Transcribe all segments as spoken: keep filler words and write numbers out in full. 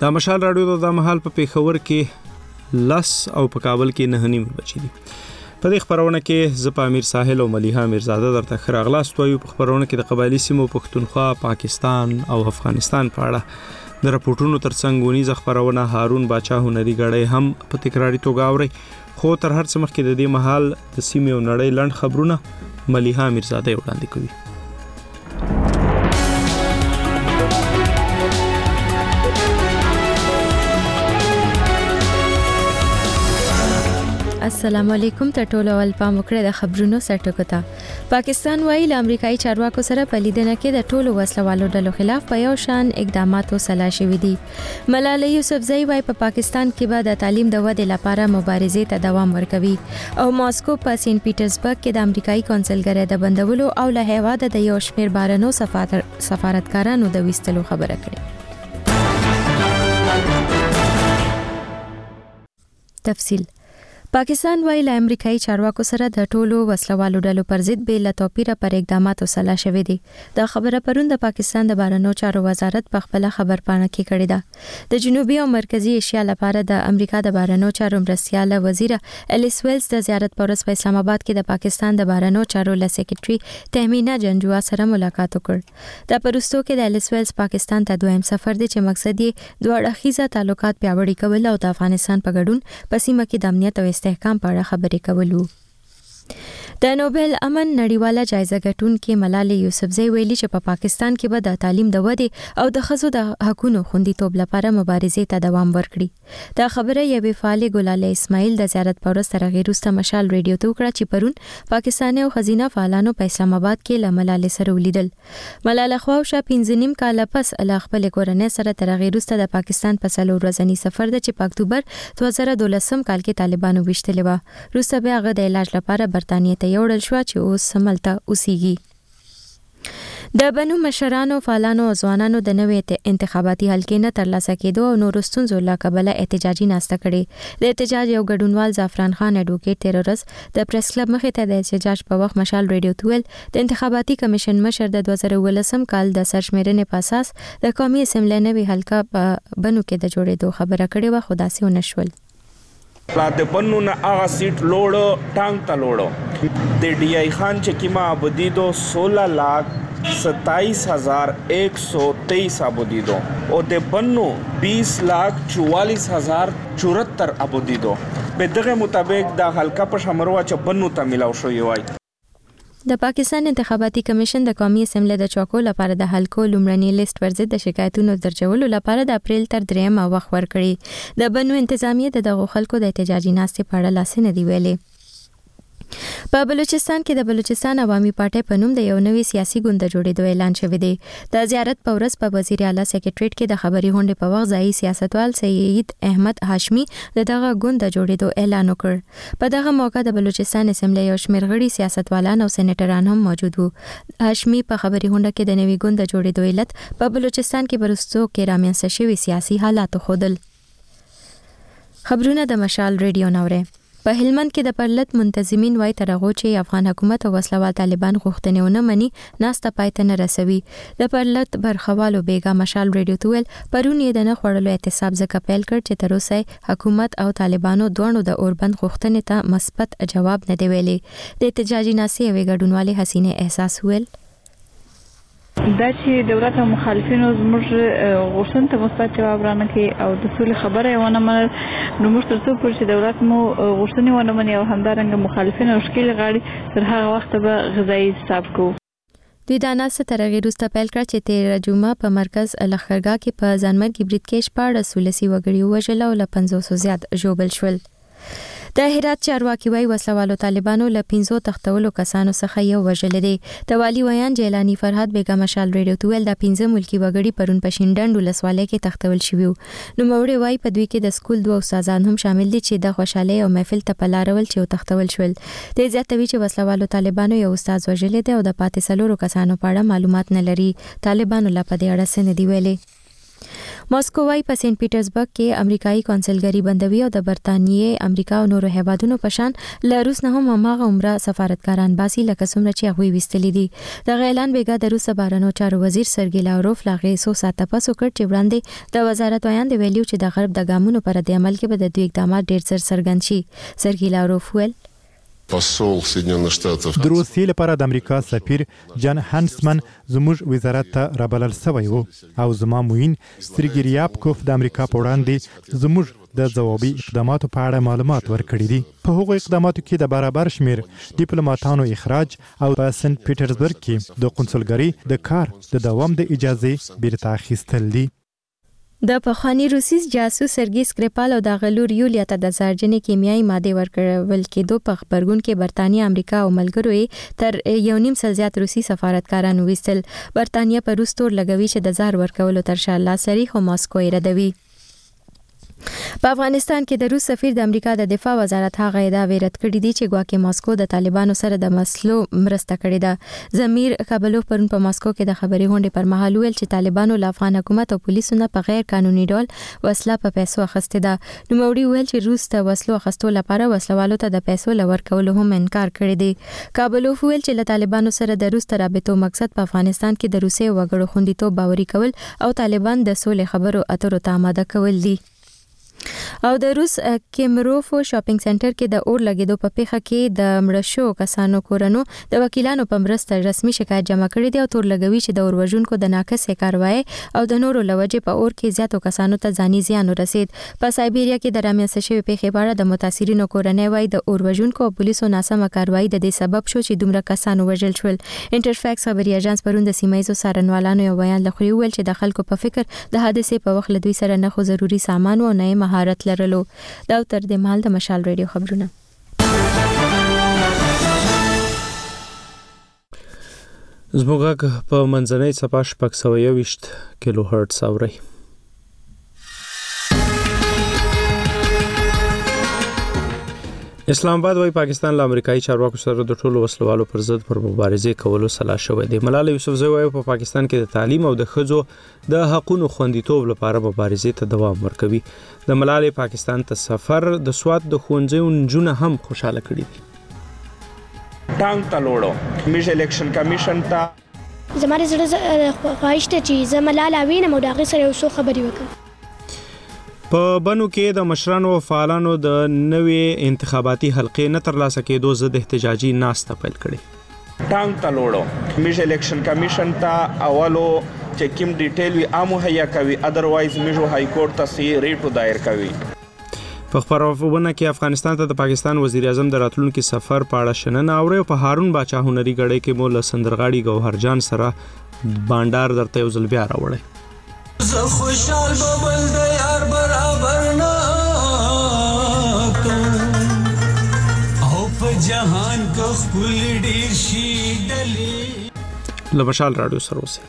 د مشال راډیو د مهال په پیښور کې لس او په کابل کې نه نیم بچی دي. په دې خبرونه کې زه په امیر ساحل او ملیحه میرزاده درته ښه راغلاست وایو. په خبرونه کې د قبایلي سیمو پښتونخوا، پاکستان او افغانستان په اړه د راپورټونو ترڅنګ ونیزه خبرونه هارون باچا هنري غړی هم په تکراري توګه اوري. خو تر هر څه مخکې د دې مهال د سیمې او نړۍ لنډ خبرونه ملیحه میرزاده وړاندې کوي. السلام علیکم. ته ټول اول پام وکړئ د خبرونو سرټکو ته. پاکستان وايي له امریکایي چارواکو سره په لیدنه کې د ټولو وسلوالو ډلو خلاف په یو شان اقداماتو سلا شوي دي. ملالۍ یوسفزۍ وايي په پاکستان کې به د تعلیم د ودې لپاره مبارزې ته دوام ورکوي او ماسکو په سین پیټرزبرګ کې د امریکایي کونسلګرۍ د بندولو او له هیواده د یو شمېر بهرنیو سفارتکارانو د ویستلو خبره کړې. تفصیل. پاکستان وايي له امریکایي چارواکو سره د ټولو وسلوالو ډلو پر ضد بې له توپیره پر اقداماتو سلا شوي دي. دا خبره پرون د پاکستان د بهرنیو چارو وزارت په خپل خبرپاڼه کې کړې ده. د جنوبي او مرکزی ایشیا لپاره د امریکا د بهرنیو چارو مرستیاله وزیر الیس ویلز د زیارت پر ورځ په اسلام آباد کې د پاکستان د بهرنیو چارو له سیکریټري تهمینه جنجوا سره ملاقات وکړ. د پروستو کې د الیس ویلز پاکستان ته دویم سفر دی چې مقصد یې دوه اړخیزه تعلقات پیاوړي کول او د افغانستان په ګډون په سیمه کې د امنیت او استحکام په اړه خبرې کولو. د نوبل امن نړیواله جایزه ګټونکې ملالۍ یوسفزۍ ویلي چې په پا پاکستان کې به د تعلیم د ودې او د ښځو د حقوقو خوندیتوب لپاره مبارزې ته دوام ورکړي. دا خبره یوې فعالې ګلاله اسماعیل د زیارت په ورځ تر هغې وروسته مشال ریډیو ته وکړه چې پرون پاکستاني او ښځینه فعالانو په اسلام آباد کې له ملالۍ سره ولیدل. ملاله خواوشا پنځه نیم کاله پس له خپلې کورنۍ سره تر هغې وروسته د پاکستان په څلور ورځني سفر ده چې په اکتوبر دوه زره دولسم کال کې طالبانو ویشتلې وه. وروسته بیا هغه د علاج لپاره برطانیې ته یوړل شو چې اوس سملته اوسیږي. د بنو مشرانو، فعالانو او ځوانانو د نوې انتخاباتي حلقې نه ترلاسه کېدو او نورو ستونزو له کبله احتجاجي ناسته کړې. د احتجاج یو ګډونوال زعفران خان اډوکیټ تیر ورځ د پریس کلب مخې ته د احتجاج په وخت مشال ریډیو ته ویل د انتخاباتي کمیشن مشر د دوه زره اوولسم کال د سرشمیرنې په اساس د قومي اسمبلۍ نوې حلقه په بنو کې د جوړېدو خبره کړې وه، خو داسې ونه شول. د بنو نه هغه سیټ لوړو ټانګ ته لوړو د ډی آئی خان چې کیما آبادی دو سولہ لاکھ ستائیس ہزار ایک سو تیئیس آبادی دو اور د بنو بیس لاکھ چوالیس ہزار چورہتر آبادی دو. په دغه مطابق د حلقه په شمروا چې بنو ته ملاو شوی وای. د پاکستان انتخاباتي کمیشن د قومي اسمبلۍ د چوکو لپاره د حلقو لومړني لیست پر ضد د شکایتونو درجولو لپاره د اپریل تر دریمه وخت ورکړي. د بنو انتظامیه د دغو خلکو د احتجاجي ناستې په اړه لاس نه دی ویلي. په بلوچستان کې د بلوچستان عوامي پارټۍ په نوم د یو نوي سیاسي ګوند جوړېدو اعلان شوی دی. د زیارت په ورځ په وزیر اعلی سیکریټریټ کې د خبري غونډې په وخت ځایي سیاستوال سید احمد هاشمي د دغه ګوند جوړېدو اعلان وکړ. په دغه موقع د بلوچستان اسمبلی یو شمېر غړي سیاستوالان او سېنیټران هم موجود وو. هاشمي په خبري غونډه کې د نوي ګوند جوړېدو علت په بلوچستان کې برستو کې رامنځته شوي سیاسي حالات ښودل. خبرونه د مشال ریډیو نوري. په هلمند کې د پرلط منتظمین وای تر هغه چې افغان حکومت او وسلوال طالبان غوښتنې ونه مني ناسته پای ته نه رسوي. د پرلط برخوالو بیګا مشال ریډیو ته ویل پرون یې د نه خوړلو احتساب ځکه پیل کړ چې تر اوسه حکومت او طالبانو دواړو د اوربند غوښتنې ته مثبت جواب نه دی ویلي. د احتجاجي ناستې یوې ګډونوالې حسینې احساس ویل دا چې دولت او مخالفینو زموږ غوښتنې ته مثبت جواب رانکړي او د سولې خبره یې ونه منل، نو موږ تر څو پورې چې دولت مو غوښتنې ونه مني او همدارنګه مخالفین او ښکېل غاړي تر هغه وخته به غذایي حساب کوو. دوی دا ناسته تر هغې وروسته پیل کړه چې تېره جمعه په مرکز لښکرګاه کې په ځانمرګي برید کې شپاړس ولسي وګړي ووژل او له پنځوسو زیات ژوبل شول. د هرات چارواکي وايي وسلوالو طالبانو له پنځو تختولو کسانو څخه یو وژلی دی. د والي ویان جیلانی فرهاد بیګا مشال ریډیو ته ویل دا پنځه ملکي وګړي پرون په شینډنډ ولسوالۍ کې تختول شوي وو. نوموړی وايي په دوی کې د سکول دوه استادان هم شامل دي چې د خوشحالۍ او محفل ته په لاره ول چې تختول شول. د زیاتوي چې وسلوالو طالبانو یو استاد وژلی دی او د پاتې څلورو کسانو په اړه معلومات نه لري. طالبانو لا په دې اړه څه نه دی ویلي. ماسکو وايي په سنت پیټرزبرګ کې امریکایي کونسلګری بندوي او د برتانیې امریکا او نورو هیوادونو په شان له روس نه هم هغه عمره سفارتکاران باسي لکه څومره چې هغوی ویستلي دي. د اعلان بیګا د روس بهرنیو چارو وزیر سرګی لاوروف لاغې سو ساته پس وکړ چې وړاندې د وزارت ویاند ویلیو چې د غرب د ګامونو پر د عمل کې به د دوی اقدامات ډېر څر څرګند شي. سرګی لاوروف ویل د روسیې لپاره د امریکا سفیر جان هانسمن زموږ وزارت ته رابلل شوی و او زما موین سرګی ریابکوف د امریکا په وړاندې زموږ د ځوابي اقداماتو په اړه معلومات ورکړي دي. په هغو اقداماتو کې د برابر شمیر ډیپلوماټانو اخراج او په سنت پیټرزبرګ کې د قونسلګری د کار د دوام د اجازه بیرته اخیستل دي. د پخوانی روسي جاسوس سرګی سکریپال او د غلور یولیا ته د زهرجنې کیمیاوي ماده ورکړل کېدو په خبرګون کې برتانیې امریکا او ملګرو یې تر یو نیم سل زیات روسي سفارتکارانو ویستل. برتانیې په روس تور لګوي چې د زهر ورکولو تر شا لاس لري خو ماسکو یې ردوي. په افغانستان کې د روس سفیر د امریکا د دفاع وزارت هغه ادعا رد کړې دي چې ګواکې ماسکو د طالبانو سره د مسلو مرسته کړې ده. زمیر کابلوف پرون په ماسکو کې د خبري غونډې پر مهال ویل چې طالبانو له افغان حکومت او پولیسو نه په غیر قانوني ډول وسله په پیسو اخیستې ده. نوموړي ویل چې روس ته وسلو اخیستو لپاره وسلوالو ته د پیسو لور کولو هم انکار کړی دی. کابلوف ویل چې له طالبانو سره د روس ترابطو مقصد په افغانستان کې د روسي وګړو خوندیتوب باوري کول او طالبان د سولې خبرو اترو ته آماده کول دي. او د روس کیمروف شاپینګ سنټر کې د اور لګیدو په پیښه کې د مړ شو کسانو کورنو د وکیلانو په مرسته رسمي شکایت جمع کړی دی او تور لګوي چې د اور وژونکو د ناقصې کاروایی او د نورو لوجې په اور کې زیاتو کسانو ته ځاني زیان ورسید. په سایبیریا کې د رامنځته شوې پیښې په اړه د متاثرینو کورنۍ وايي د اور وژونکو او پولیسو ناسمه کاروایی د دې سبب شو چې دومره کسانو وژل شول. انټرفیکس خبري اژانس پرون د سیمایزو څارنوالانو یو بیان لخوا ویل چې د خلکو په فکر د حادثې په وخت له دوی سره نه خو ضروري سامان او نه مهارت لرلو. دا تر دې مال د مشال ریډیو خبرونه. زموږ په منځنۍ صفحه شپږ سوه یوویشت کیلو هرتز اورئ. اسلام آباد وايي پاکستان له امریکایي چارواکو سره د ټولو وسلوالو پر ضد پر مبارزې کولو سلا شوی دی. ملال یوسفزئی وايي په پاکستان کې د تعلیم او د ښځو د حقوقو خوندیتوب لپاره مبارزې ته دوام ورکوي. د ملال پاکستان ته سفر د سواد د ښوونځیو نجونه هم خوشاله کړي دي. ټانک ته لوړو کمیشن الیکشن کمیشن ته زماره زړه خواهش ته چې زه ملال وینم او د هغې سره یو څو خبرې وکړم. په بنو کې د مشرانو او فعالانو د نوې انتخاباتي حلقې نه ترلاسه کېدو ضد احتجاجي ناسته پیل کړې. ټانک ته لوړو کمیشن الیکشن کمیشن ته اولو چې کوم ډیټیل وي عامو هيا کوي ادروایز میجو های کورټ ته سی ریټو دایر کوي. په خبرونه کې افغانستان ته د پاکستان وزیر اعظم د راتلونکي سفر په اړه شننه اوري او په هارون باچا هنري غړې کې مو له سندرغاړي ګوهر جان سره بانډار درته یو ځل بیا راوړی. زه خوشحال ببل د یار برابر نه او په جهان کو خپل ډیر شي ډلې له مشال راډیو سره اوسئ.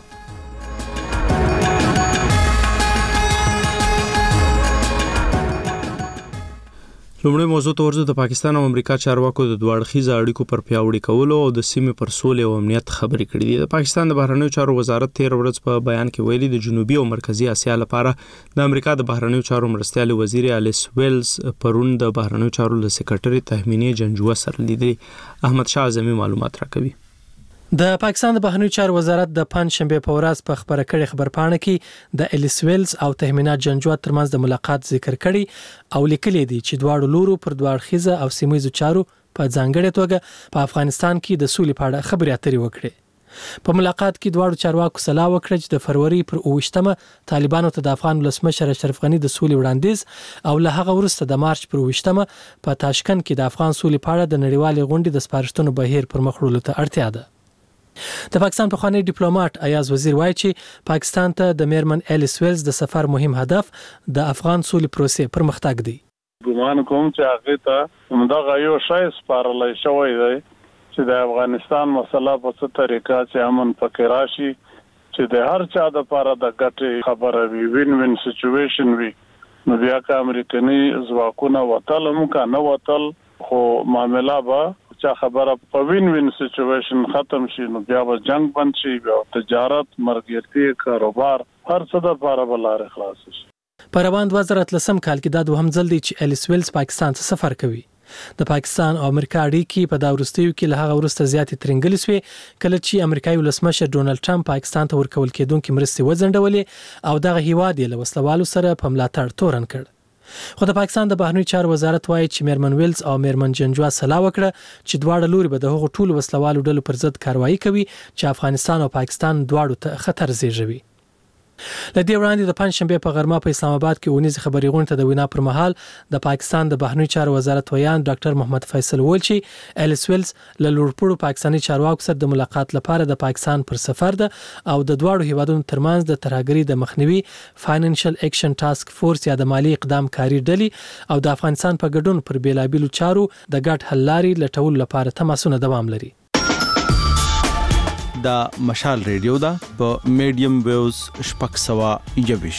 لومړی موضوع ته ورځو. د پاکستان او امریکا چارواکو د دوه اړخیزه اړیکو پر پیاوړي کولو او د سیمې پر سولې او امنیت خبرې کړې دي. د پاکستان د بهرنیو چارو وزارت تیر ورځ په بیان کې ویلي د جنوبي او مرکزی اسیا لپاره د امریکا د بهرنیو چارو مرستیال وزیر الیس ویلز پرون د بهرنیو چارو له سکرټري تهمینې جنجوه سره لیدل. احمد شاه اعظمي معلومات راکوي. د پاکستان د بهرنیو چارو وزارت د پنځشنبه په ورځ په خبره کړې خبرپاڼه کې د الیس ویلز او تهمینات جنجوه ترمنځ د ملاقات ذکر کړي او لیکلي دي چې دواړو لورو پر دوه اړخیزه او سیمایي چارو په ځانګړې توګه په افغانستان کې د سولې په اړه خبرې اترې وکړي. په ملاقات کې دواړو چارواکو سلا وکړه چې د فروری پر اوویشتمه طالبانو ته د افغان ولسمشر اشرف غنی د سولې وړاندیز او له هغه وروسته د مارچ پر اوویشتمه په تاشکند کې د افغان سولې په اړه د نړیوالې غونډې د سپارښتنو بهیر پر مخ وړلو ته اړتیا ده. د پاکستان پخوانی ډیپلوماټ ایاز وزیر وایي چې پاکستان ته د میرمن الیس ویلز د سفر مهم هدف د افغان سولې پروسې پرمختګ دی. ګومان کوم چې هغه ته همدغه یو شای سپارلای شوی دی چې د افغانستان مسله په څه طریقه چې امن پکې راشي چې د هر چا د لپاره د ګټې خبره وي، وین وین سچويشن وي. نو بیا که امریکایي ځواکونه وتل هم که نه وتل خو معامله به چا خبره په وین وین سچويشن ختم شي نو بیا به جنگ بند شي، بیا تجارت، مرګرتي، کاروبار هر څه د لپاره به لارې خلاص شي. په روان دوه زره اتلسم کال کې دا دوهم ځل دی چې الیس ویلز پاکستان ته سفر کوي. د پاکستان او امریکا اړیکې په دا وروستیو کې له هغه وروسته زیاتې ترنګلې شوې کله چې امریکایي ولسمشر ډونالډ ټرمپ پاکستان ته ورکول کېدونکې مرستې وځنډولې او دغه هیواد یې له وسلوالو سره په ملاتړ تورن کړ. خو د پاکستان د بهرنیو چارو وزارت وایي چې میرمن ویلز او میرمن جنجوا سلا وکړه چې دواړه لوري به د هغو ټولو وسلوالو ډلو پر ضد کاروایی کوي چې افغانستان او پاکستان دواړو ته خطر زیږوي. لدې وړاندې د پنځشنبه په غرمه په اسلام آباد کې اونیز خبري غونډه ته د وینا پر مهال د پاکستان د بهرنیو چارو وزارت ویان ډاکټر محمد فیصل ویل چې الیس ویلز له لوړپوړو پاکستاني چارواکو سره د ملاقات لپاره د پاکستان پر سفر ده او د دواړو هیوادونو ترمنځ د ترهګرۍ د مخنیوي فاینانشل اکشن ټاسک فورس یا د مالی اقدام کاری ډلې او د افغانستان په ګډون پر بیلابیلو چارو د ګډ حل لارې لټولو لپاره تماسونه دوام لري. دا مشال ریډیو دا په میډیم ویوز شپږ سوه یوویش.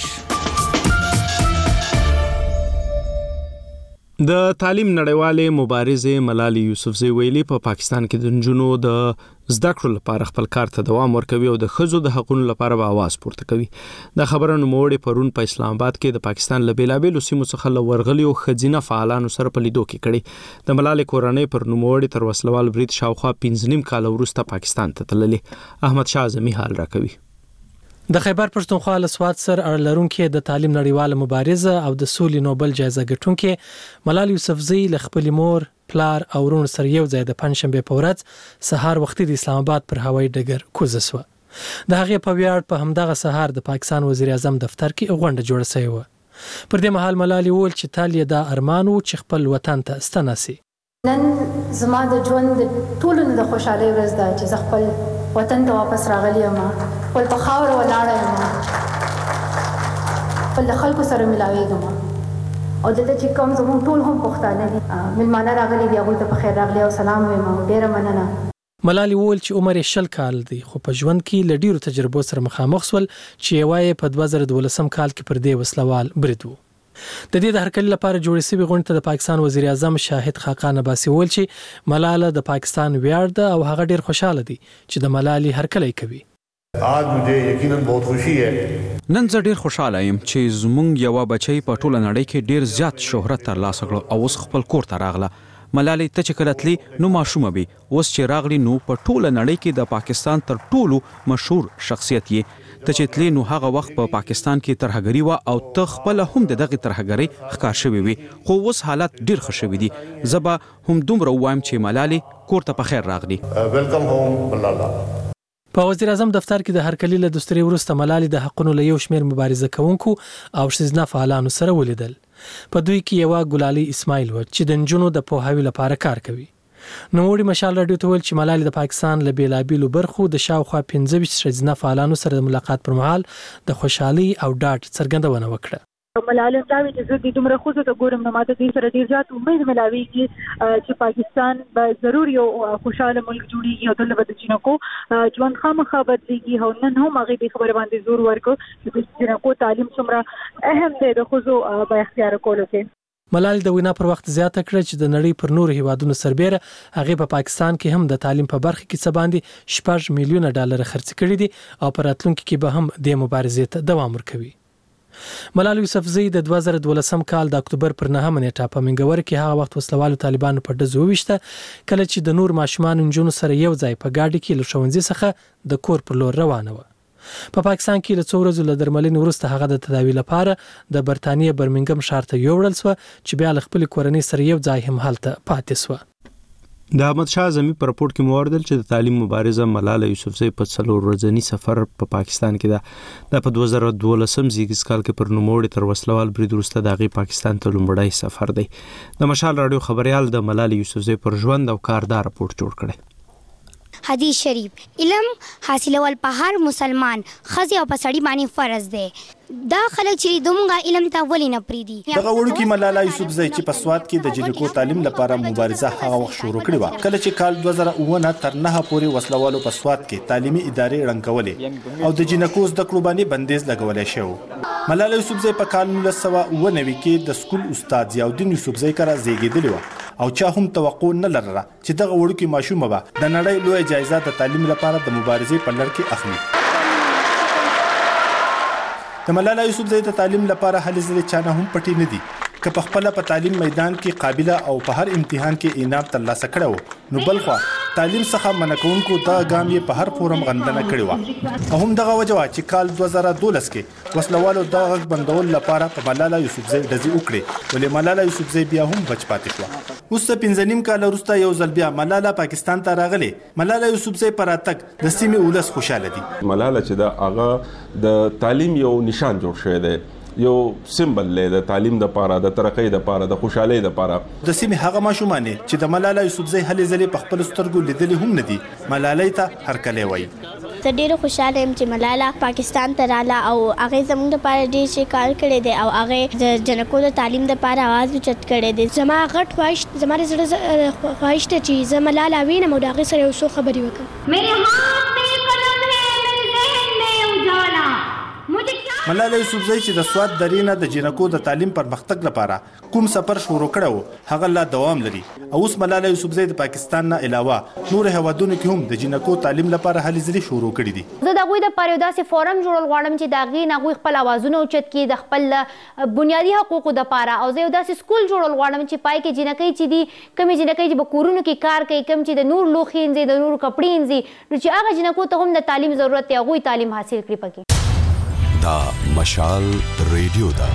د تعلیم نړیوالې مبارزې ملالۍ یوسفزۍ ویلي په پا پاکستان کې د نجونو د زده کړو لپاره خپل کار ته دوام ورکوي او د ښځو د حقوقو لپاره به आवाज پورته کوي. د خبرو نوموړي پرون په اسلام آباد کې د پاکستان له بیلابیلو سیمو څخه له ورغلیو ښځینه فعالانو سره په لیدو کې کړي. د ملالۍ کورنۍ پر نوموړي تر وسلوال برید شاوخوا پنځه نیم کال وروسته پاکستان ته تللي. احمد شاه اعظمي حال راکوي. د خیبر پښتونخوا له سواد سره اړه لرونکي د تعلیم نړیواله مبارزه او د سولې نوبل جایزه ګټونکي ملالۍ یوسفزۍ له خپل مور پلار او ورونو سره یو ځای د پنځشنبه په ورځ سهار وختي د اسلام آباد پر هوایي ډګر کوزه شوه. د هغې په ویاړ په همدغه سهار د پاکستان وزیر اعظم دفتر کې غونډه جوړه شوې وه. پر دې مهال ملالۍ وویل چې تل یې دا ارمان و چې خپل وطن ته ستنه شي. نن زما د ژوند ټولو د خوشحالۍ ورځ ده چې زه خپل وطن ته واپس راغلی یم، خپل په خاوره ولاړه یم، خپل د خلکو سره ملاویږم او دلته چې کوم زموږ ټول هم پښتانه دي مېلمانه راغلي دي هغوی ته په خیر راغلی او سلام وایم او ډېره مننه. ملالۍ وویل چې عمر یې شل کال دی خو په ژوند کې له ډېرو تجربو سره مخامخ شول چې یوه یې په دوه زره دولسم کال کې پر دې وسلوال برید و. د دې د هرکلي لپاره جوړې شوې غونډې ته د پاکستان وزیر اعظم شاهد خاقان عباسي وویل چې ملاله د پاکستان ویاړ ده او هغه ډېر خوشاله دي چې د ملالۍ هرکلی کوي. آج مجھے یقیناً بہت خوشی ہے. نن زه ډېر خوشاله یم چې زموږ یوه بچی په ټوله نړۍ کې ډېر زیات شهرت ترلاسه کړ او اوس خپل کور ته راغله. ملالۍ ته چې کله تلې نو ماشومه وي، اوس چې راغلی نو په ټوله نړۍ کې د پاکستان تر ټولو مشهور شخصیت یې. ته چې تلې نو هغه وخت په پاکستان کې ترهګري وه او ته خپله هم د دغې ترهګرۍ ښکار شوې وي، خو اوس حالات ډېر ښه شوي دي. زه به هم دومره ووایم چې ملالۍ کور ته په خیر راغلي. ویلکم هوم ملاله. په وزیر اعظم دفتر کې د هرکلي له دوستري وروسته ملالۍ د حقونو له یو شمېر مبارزه کوونکو او ښځینه فعالانو سره ولیدل. په دوی کې یوه ګلالۍ اسماعیل وه چې د نجونو د پوهاوي لپاره کار کوي. نوموړي مشال راډیو ته ویل چې ملالۍ د پاکستان له بیلابیلو برخو د شاوخوا پنځه ویشت ښځینه فعالانو سره د ملاقات پر مهال د خوشحالۍ او ډاډ څرګندونه وکړه. ملالۍ دا وی چې زه د دومره ښځو ته ګورم نو ماته دوی سره ډېر زیات امید ملاویږي چې پاکستان به ضرور یو خوشحاله ملک جوړیږي او دلته به د جنکو ژوند خامخا بدلیږي. او نن هم هغې دې خبرې باندې زور ورکړو چې د جنکو تعلیم څومره اهم دی د ښځو با اختیاره کولو کې. ملالۍ د وینا پر وخت زیاته کړه چې د نړۍ پر نورو هیوادونو سربیره هغې په پاکستان کې هم د تعلیم په برخه کې څه باندې شپږ میلیونه ډالر خرڅ کړي دي او په راتلونکي کې به هم دې مبارزې ته دوام ورکوي. ملالۍ یوسفزۍ د دوه زره دولسم کال د اکتوبر پر نهمه نیټه په منګور کې هغه وخت وسلوالو طالبانو په ډزو وویشته کله چې د نور ماشومانو نجونو سره یو ځای په ګاډي کې له ښوونځي څخه د کور پر لور روانه وه. په پاکستان کې له څو ورځو له درملنې وروسته هغه د تداوي لپاره د برتانیې برمنګم ښار ته یوړل شوه چې بیا له خپلې کورنۍ سره یو ځای هم هلته پاتې شوه. د احمد شاه اعظمي په راپور کې مو اوریدل چې د تعلیم مبارزه ملاله یوسفزۍ په څلور ورځني سفر په پاکستان کې ده. دا په دوه زره دولسم زیږدیز کال کې پر نوموړي تر وسلوال برید وروسته د هغې پاکستان ته لومړی سفر دی. د مشال راډیو خبریال د ملالۍ یوسفزۍ پر ژوند او کار دا راپور جوړ کړی. حدیث شریف علم حاصلول په هر مسلمان خزي او پسړی باندې فرض دی. دا خلک چې دومره علم ته ولې نه پریدي. دغه وړوکی ملاله یوسفزۍ چې په سواد کې د جنکو تعلیم لپاره مبارزه هغه وخت شروع کړې وه کله چې کال دوه زره اووه نه تر نهه پورې وسلوالو په سواد کې تعلیمي ادارې ړنګولې او د جنکو زده کړو باندې بندیز لګولی شوی. ملاله یوسفزۍ په کال نولس سوه اووه نوي کې د سکول استاد ضیاءالدین یوسفزۍ کره زیږېدلې وه او چا هم توقع نه لرله چې دغه وړوکی ماشومه به د نړۍ لویه جایزه د تعلیم لپاره د مبارزې په لړ کې اخلي. د ملاله یوسفزۍ د تعلیم لپاره هلې ځلې چانه هم پټې نه دي که په خپل په تعلیم میدان کې قابله او په هر امتحان کې انعام ترلاسه کړو نو بلخوا تعلیم څخه منکونکو دا ګام یې په هر فورم غندنه کړې و او هم دغه وجه وا چې کال دوه زره دولس کې وسلوالو د غږ بندول لپاره په ملاله یوسفزۍ ډزې وکړې ولې ملاله یوسفزۍ بیا هم بچ پاتې شو اوس ته پنځه نیم کال وروسته یو ځل بیا ملاله پاکستان ته راغلې ملاله یوسفزۍ پر راتګ د سیمې ولس خوشاله دي ملاله چې دا هغه د تعلیم یو نشان جوړ شوی دی یو سمبل له د تعلیم د پاره د ترقۍ د پاره د خوشحالۍ د پاره د سیمې هغه ماشومان چې د ملاله یوسفزۍ هلې ځلې په خپل سترګو لیدلې هم نه دي ملالۍ ته هرکلی وایي زه ډېره خوشحاله یم چې ملاله پاکستان ته راله او هغې زموږ دپاره ډېر څه کار کړی دی او هغې د جنکو د تعلیم دپاره اواز اوچت کړی دی زما غټ خواهش زما د زړه خواهش ده چې زه ملاله وینم او د هغې سره یو څو خبرې وکړم ملاله یوسفزۍ چې د سوات درې نه د جنکو د تعلیم پرمختګ لپاره کوم سفر شروع کړو هغه لا دوام لري او اوس ملاله یوسفزۍ د پاکستان نه علاوه نور هیوادونو کې هم د جنکو تعلیم لپاره هلې ځلې شروع کړي دي زه د هغوی دپاره یو داسې فورم جوړول غواړم چې د هغې نه هغوی خپل اوازونه اوچت کړي د خپل بنیادي حقوقو دپاره او زه یو داسې سکول جوړول غواړم چې پای کې جنکۍ چې دي کومې جنکۍ چې په کورونو کې کار کوي کوم چې د نور لوښي انځي د نورو کپړې انځي نو چې هغه جنکو ته هم د تعلیم ضرورت دی هغوی تعلیم حاصل کړي پکې دا مشال ریډیو دا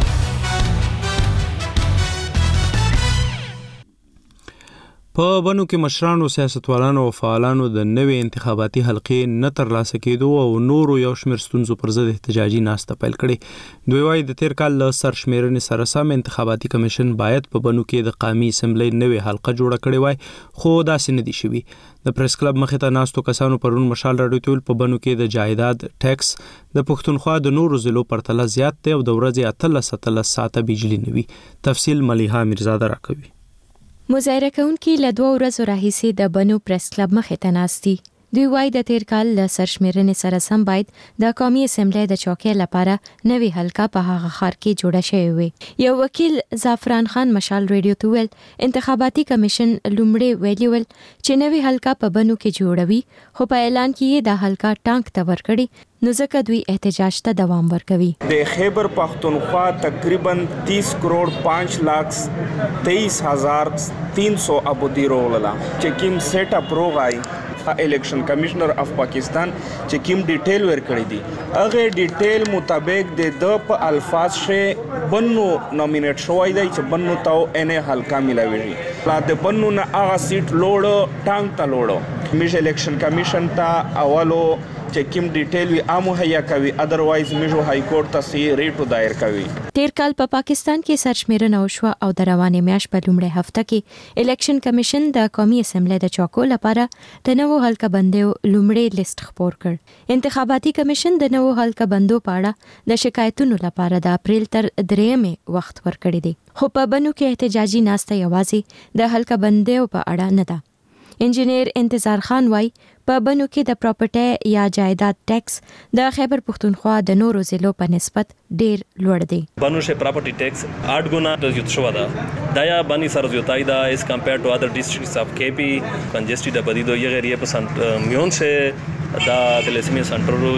په بنو کې مشرانو سیاستوالانو او فعالانو د نوې انتخاباتي حلقې نه ترلاسه کېدو او نورو یو شمېر ستونزو پر ضد احتجاجي ناسته پیل کړې دوی وایي د تیر کال له سرشمېرنې سره سم انتخاباتي کمیشن باید په بنو کې د قامي اسمبلی نوې حلقه جوړه کړې وای خو داسې نه دي شوي د پریس کلب مخې ته ناستو کسانو پرون مشال راډیو ته ویل په بنو کې د جایداد ټیکس د پښتونخوا د نورو ضلعو پرتله زیات دی او د ورځې اتلس اتلس ساعته بجلي نه وي تفصیل ملیحه میرزاده راکوي مظاهره کوونکي له دوه ورځو راهیسې د بنو پریس کلب مخې ته ناست دي دوی وایي د تیر کال له سرشمېرنې سره سم باید د قومي اسمبلی د چوکۍ لپاره نوې حلقه په هغه ښار کې جوړه شوې وي یو وکیل زعفران خان مشال ریډیو ته ویل انتخاباتي کمیشن لومړی ویلي ول چې نوې حلقه په بنو کې جوړوي خو په اعلان کې یې د حلقه ټانک ته ورکړي نو ځکه دوی احتجاج ته دوام ورکوي د خیبر پختونخوا تقریبا तीस کروڑ पाँच लाख तेईस हजार तीन सौ ابودی رولله چې کوم سیټ اپ روغای الیکشن کمشنر اف پاکستان چې کوم ډیټیل ورکړی دی هغه ډیټیل مطابق د د په الفاظ شه بنو نومینیټ شوی دی چې بنو تاو انه حلقه ملاوي لا د بنو نه هغه سیټ لوړ ټانک ته لوړ میش الیکشن کمیشن ته اولو چې کوم ډیټیل وی امو هيا کوي اذروایز میجو های کورټ ته سی ریټو دایر کوي تیر کال په پاکستان کې سرشمېرنه وشوه او د روانې میاشت په لومړۍ هفته کې الیکشن کمیشن د قومي اسمبلی د چوکو لپاره د نوو حلقه بندیو لومړی لیست خپور کړ انتخاباتي کمیشن د نوو حلقه بندو په اړه د شکایتونو لپاره د اپریل تر درېیمې وخت ورکړی دی خو په بنو کې احتجاجي ناسته یوازې د حلقه بندیو په اړه نه ده انجینیر انتظار خان وای په بنو کې د پراپرټي یا جایداد ټیکس د خیبر پختونخوا د نورو ضلعو په نسبت ډیر لوړ دی بنو شه پراپرټي ټیکس आठ गुना زیات شو ده دایا بانی سر زیاتای دا اس کمپیئر ټو ادر ډیسټریکټس اف کے پی کنجسټی د بدیدو یغه ریه پرسنټ میون سے دا تلسمی سنټرو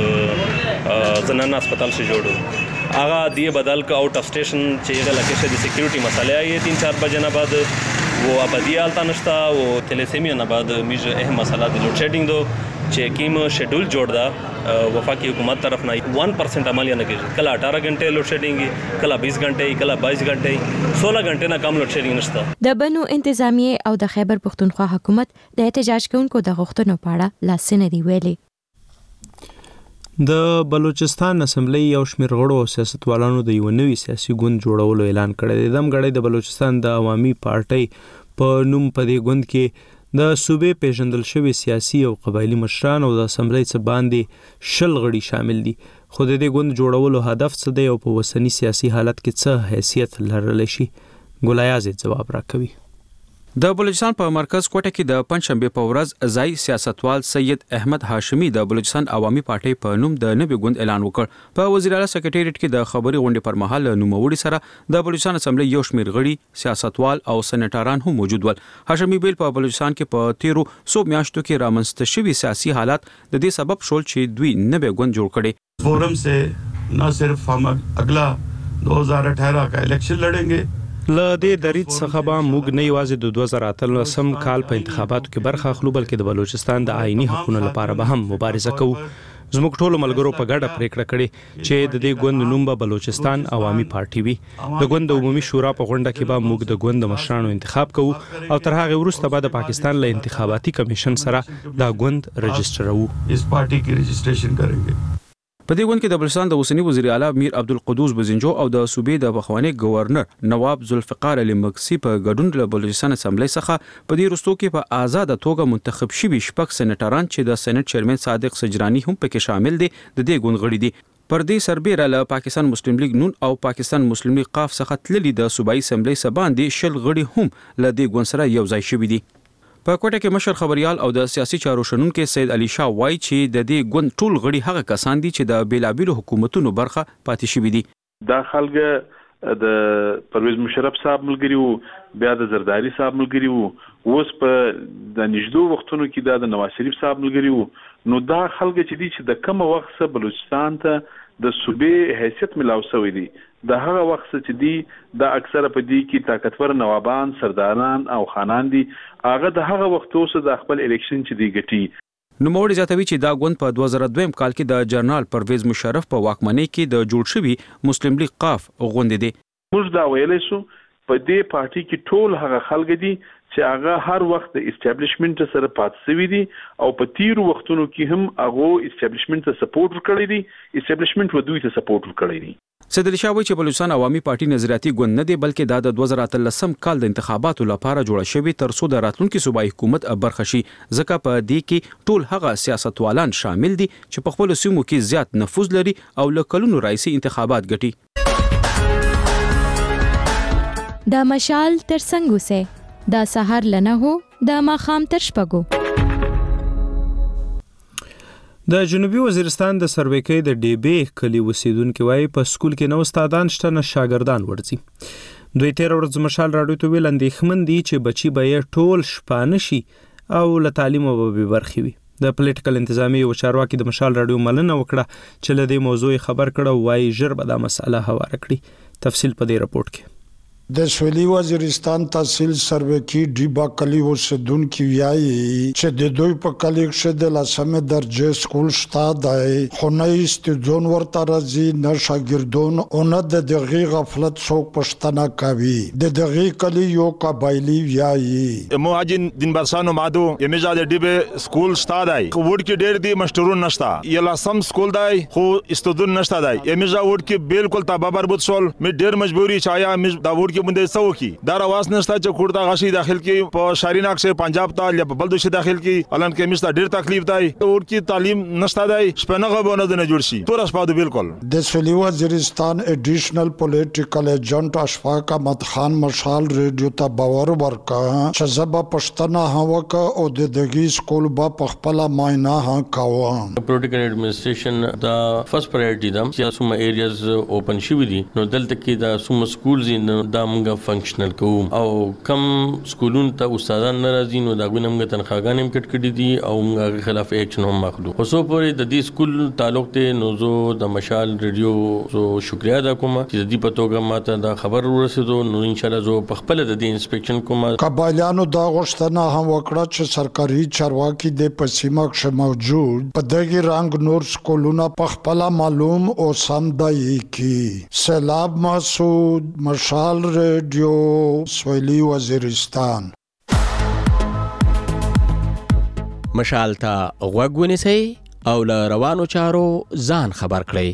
چې زنانه هسپتال سے جوړو آغا دیه بدل کا آؤٹ آف اسٹیشن چې لکه شه د سکیورټي مسئله آئی تین چار بجے نه بعد वो आबादी हालता नश्ता वो थैलेसेमिया न बाद मीज अहम मसला द लोड शेडिंग दो چې کیم شیډول جوړ دا وفاقی حکومت طرف نه वन परसेंट عملیه نه کیږي کله अठारह घंटे لوډ شیډینګ کله बीस घंटे کله बाईस घंटे सोलह घंटे نه کم لوډ شیډینګ نشته د بنو انتظامیه او د خیبر پختونخوا حکومت د احتجاج کوونکو د غوښتنو په اړه لاسنه دی ویلي د بلوچستان اسمبلی یو شمېر غړو او سیاستوالانو د یو نوي سیاسي ګوند جوړولو اعلان کړی دی دمګړی د بلوچستان د عوامي پارټۍ په نوم په دې ګوند کې د صوبې پیژندل شوي سیاسي او قبایلی مشران او د اسمبلی څخه باندې شل غړي شامل دي خو د دې ګوند جوړولو هدف څه دی او په وسنی سیاسي حالت کې څه حیثیت لرلی شي ګلایاز جواب راکوي د بلوچستان په مرکز کوټه کې د پنځشنبه په ورځ ځای سیاستوال سید احمد هاشمی د بلوچستان عوامي پارټۍ په نوم د نوي ګوند اعلان وکړ په وزیر اعلی سکریټریټ کې د خبري غونډې پر مهال نوموړي سره د بلوچستان اسمبلی یو شمېر غړي سیاستوال او سېنیټران هم موجود ول هاشمی بیل په بلوچستان کې په تیرو سو میاشتو کې رامنځته شوي سیاسي حالات د دې سبب شول چې دوی نوي ګوند جوړ کړي فورم سے न सिर्फ हम अगला दो हज़ार अठारह का इलेक्शन लड़ेंगे ل دې درید څخه به موږ نه یوازې د دوه زره اتلسم کال په انتخاباتو کې برخه اخلو بلکې د بلوچستان د آئینی حقوقو لپاره به هم مبارزه کوو. زموږ ټولو ملګرو په ګډه پریکړه کړې چې د دې ګوند نوم به بلوچستان عوامي پارټي وي. د ګوند د عمومي شورا په غونډه کې به موږ د ګوند د مشرانو انتخاب کوو او تر هغه وروسته به د پاکستان له انتخاباتي کمیشن سره دا ګوند رجسټروو. اس پارټي کې رجسټریشن کړو. په دې غونډه کې د بلوچستان د اوسنی وزیر اعلی میر عبدالقدوس بزنجو او د صوبې د بخوانی گورنر نواب ذوالفقار علي مکسی په ګډون د بلوچستان اسمبلی څخه په دې رستو کې په آزاد توګه منتخب شوي شپږ سېنیټران چې د سېنات چیرمن صادق سجرانی هم پکې شامل دي د دې غونډې غړي دي. پر دې سربېره له پاکستان مسلم لیگ نون او پاکستان مسلم لیگ قاف څخه تللي د صوبایي اسمبلی سباندې شل غړي هم له دې غونډې سره یو ځای شوي دي. په کوټه کې مشر خبريال او د سیاسي چارو شنونکو سید علي شاه وایي چې د دې ګوند ټول غړي هغه کسان دي چې د بیلابیلو حکومتونو برخه پاتې شوي دي. دا خلګ د پرویز مشرف صاحب ملګری وو، بیا د زرداری صاحب ملګری وو، اوس په د نږدې وختونو کې دا د نواز شریف صاحب ملګری وو. نو دا خلګ چې دي چې د کوم وخت څخه بلوچستان ته د صوبې حیثیت ملاو شوی دی، د هغه وخت چې دی د اکثره په دې کې طاقتور نوابان، سرداران او خانان دي، هغه د هغه وخت اوسه د خپل الیکشن چې دی ګټي. نو موږ زیاتوي چې دا غوند په دوه زره دویم کال کې د جنرال پرویز مشرف په واکمنۍ کې د جوړ شوی مسلم لیگ قاف غوند دی. موږ دا ویلې شو په دې پارټي کې ټول هغه خلک دي چې هغه هر وخت د اسټابلیشمنت سره پاتې شوي دي او په تیر وختونو کې هم هغه اسټابلیشمنت ته سپورټ ورکړی دي، اسټابلیشمنت و دوی ته سپورټ ورکړی دي. سید علي شاه وایي چې بلوچستان عوامي پارټي نظریاتي ګوند نه دی بلکې دا د دوه زره اتلسم کال د انتخاباتو لپاره جوړه شوې تر څو د راتلونکي صوبایي حکومت برخه شي، ځکه په دې کې ټول هغه سیاستوالان شامل دي چې په خپل سیمو کې زیات نفوذ لري او له کلونو راځي انتخابات ګټي. دا مشال تر څنګه سه دا سحر لنه هو دا ماخام تر شپګو. د جنوبي وزیرستان د سرویکۍ د ډیبې کلی اوسیدونکو وايي په سکول کې نو استادان شته نه شاګردان ورځي. دوی تیر ورځ مشال راډیو ته ویل اندېښمن دي چې بچي به یې ټول شپانه شي او له تعلیم به بې برخې وي. د پولیټیکل انتظامی او چارواکي د مشال راډیو مننه وکړه چې له دې موضوع خبر کړه، وایي ژر به دا مسله هواره کړي. تفصیل په دې رپورټ کې. د سویلي وزیرستان تحصیل سرویکي ډیبا کلی اوسیدونکي وایي چې د دوی په کلی کې د لسمې درجه سکول شته دی، خو نه استادان ورته راځي نه شاګردان او نه د دغه غفلت څوک پښتنه کوي. د دغه کلی یو قبایلی وایي مهاجن دین برسانو مادو یمه د ډیبه سکول شته دی، خو ور کې ډېر دی مشترون نشته، یلا سم سکول دی خو استادان نشته دی. یمه ور کې بالکل تابع بربود سول مې ډېر مجبوری چایا مې دا ور کې بندې سو کی دا رواز نشته چې کوړه غشي داخل کی په شاریناک سے پنجاب ته یا په بلدوشي داخل کی الان کې مستا ډیر تکلیف دی اور کی تعلیم نشته دی شپنغه بونه نه جوړ شي تور اسپاد بالکل. د سویلي وزیرستان ایډیشنل پولیټیکل ایجنټ اشفاق احمد خان مشال ریډیو ته باور ورکړ چې زبا پښتنه هوکا او د دغه سکول با په خپل ماینه ها کاوه. پولیټیکل ایڈمنسټریشن دا فرست پرایورټی دا چې سم ایریاز اوپن شوی دي نو دلته کې دا سم سکولز دا موږ فنکشنل کوو او کم سکولونو ته استادان ناراضي نو دا غوښنه موږ تنخواګانې هم کټ کړې دي او موږ خلاف اکشن هم ماخلو. اوسو پورې د دې سکول تعلق ته نو زه د مشال ریډیو زو شکریا ادا کوم چې د دې په توګه ماته دا خبر ورسېدو نو ان شاء الله زه په خپل د دې انسپیکشن کوم. قبایلیانو دا غوښتنه هم وکړه چې سرکاري چارواکي د پسیمه کې موجود په دغه رنګ نور سکولونه په خپل معلوم او سم دی کی. سیلاب مسعود مشال ریډیو سویلي وزیرستان. مشال ته غوږ ونیسئ او له روانو چارو ځان خبر کړئ.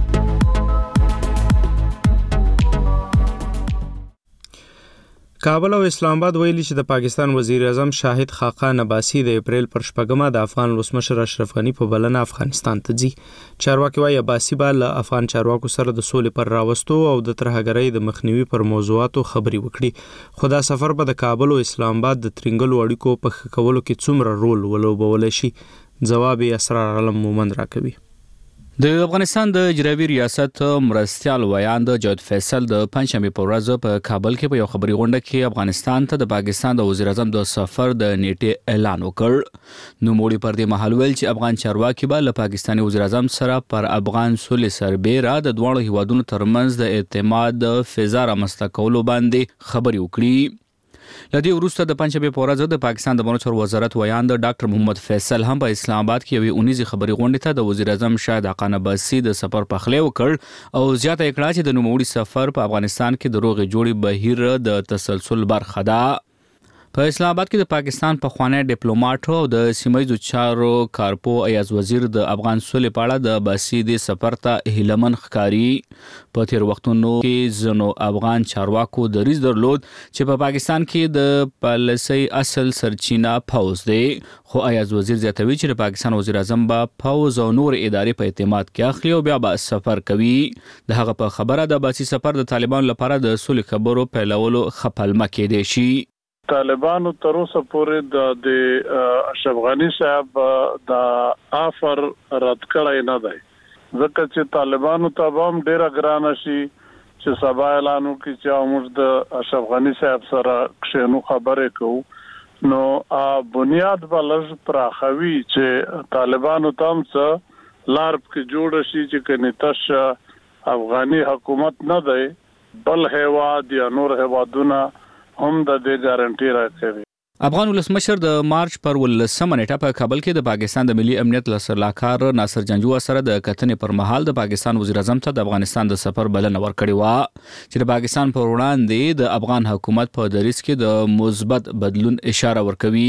کابل او اسلام آباد ویلي چې د پاکستان وزیر اعظم شاهد خاقان عباسی د اپریل پر شپږمه د افغان ولسمشر اشرف غنی په بلنه افغانستان ته ځي. چارواکي وايي عباسی به له افغان چارواکو سره د سولې پر راوستو او د ترهګرۍ د مخنیوي پر موضوعاتو خبرې وکړي. خو دا سفر به د کابل او اسلام آباد د ترنګلو اړیکو په ښه کولو کې څومره رول ولوبولی شي؟ ځواب یې اسرار عالم مومند راکوي. د افغانستان د اجرایي ریاست مرستیال ویاند جاوید فیصل د پنځمې په ورځ په کابل کې په یو خبري غونډه کې افغانستان ته د پاکستان د وزیر اعظم د سفر د نیټې اعلان وکړ. نو موړي پر دې مهال ویل چې افغان چارواکي به له پاکستاني وزیر اعظم سره پر افغان سولې سربېره د دواړو هیوادونو ترمنځ د اعتماد فضا رامنځته کولو باندې خبرې وکړي. لدی وروسته د پنځمې په ورځ د پاکستان د بهرنیو چارو وزارت ویاند ډاکټر محمد فیصل هم په اسلام آباد کې یوې اونیزې خبري غونډې ته د وزیر اعظم شاهد حقان عباسي د سفر پخلی وکړ او زیاته یې کړه چې د نوموړي سفر په افغانستان کې د روغې جوړې بهیر د تسلسل برخه ده. په اسلام آباد کې د پاکستان پخوانی ډیپلوماټ او د سیمه‌یزو چارو کارپو ایاز وزیر د افغان سولې په اړه د عباسي د سفر ته هیلمن ښکاري. په تیر وختونو کې ځینو افغان چارواکو دریځ درلود چې په پاکستان کې د پالیسۍ اصل سرچینه پوځ دی، خو ایاز وزیر زیاتوي چې د پاکستان وزیر اعظم به پوځ او نور ادارې په اعتماد کې اخلي او بیا به سفر کوي. د هغه په خبره د عباسي سفر د طالبانو لپاره د سولې خبرو پیلولو خپلمه کېدی شي. طالبانو تر اوسه پورې د اشرف غنی صاحب د آفر رد کړی نه دی، ځکه چې طالبانو ته هم ډیره ګرانه شي چې سبا اعلان وکړي چې موږ د اشرف غنی صاحب سره کښېنو خبرې کوو. نو بنیاد به لږ پراخوي چې طالبانو ته هم څه لار پکې جوړه شي چې کني تش افغاني حکومت نه دی بل هیواد یا نور هیوادونه هم د دې ګارانټي راکوي. افغان ولسمشر د مارچ پر ولسمه نیټه په کابل کې د پاکستان د ملي امنیت لسرلاکار ناصر جنجو سره د کتنې پر مهال د پاکستان وزیر اعظم ته د افغانستان د سفر بلنه ورکړې و چې د پاکستان پر وړاندې د افغان حکومت په دریځ کې د مثبت بدلون اشاره ورکوي.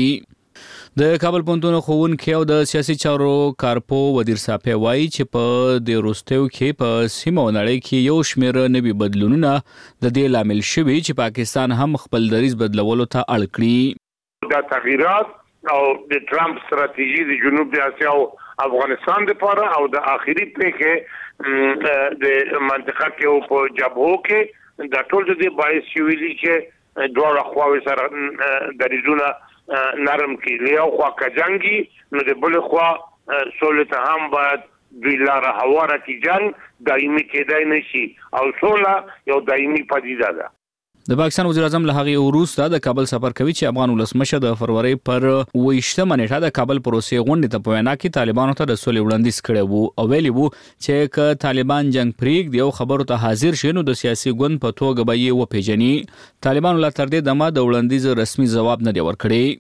د کابل پوهنتون ښوونکی او د سیاسي چارو کارپو ودیر صافی وایي چې په د وروستیو کې په سیمه او نړۍ کې یو شمېر نوي بدلونونه د دې لامل شوي چې پاکستان هم خپل دریځ بدلولو ته اړ کړي. دا تغیرات او د ټرمپ ستراتیژي د جنوب د اسیا او افغانستان لپاره او د اخیری پیښه د منطقه کې او په جبهو کې د ټول د باعث ویلي چې دوه خواوې سره دریزونه نرم کې لیاو خوا کجنګي نو د بل خوا سولې ته هم باید دوی لاره هواره کې جنگ دایمي کېدای نشي او سوله یو دایمي پدیده ده. د پاکستان وزیر اعظم له هغې وروسته د کابل سفر کوي چې افغان ولسمشر د فروری پر اوویشتمه نیټه د کابل پروسې غونډې ته په وینا کې طالبانو ته د سولې وړاندیز کړی وو او ویلي وو چې که طالبان جنګ پرېږدي او خبرو ته حاضر شي نو د سیاسي ګوند په توګه به یې وپېژني. طالبانو لا تر دې دمه د وړاندیز رسمي ځواب نه دی ورکړی.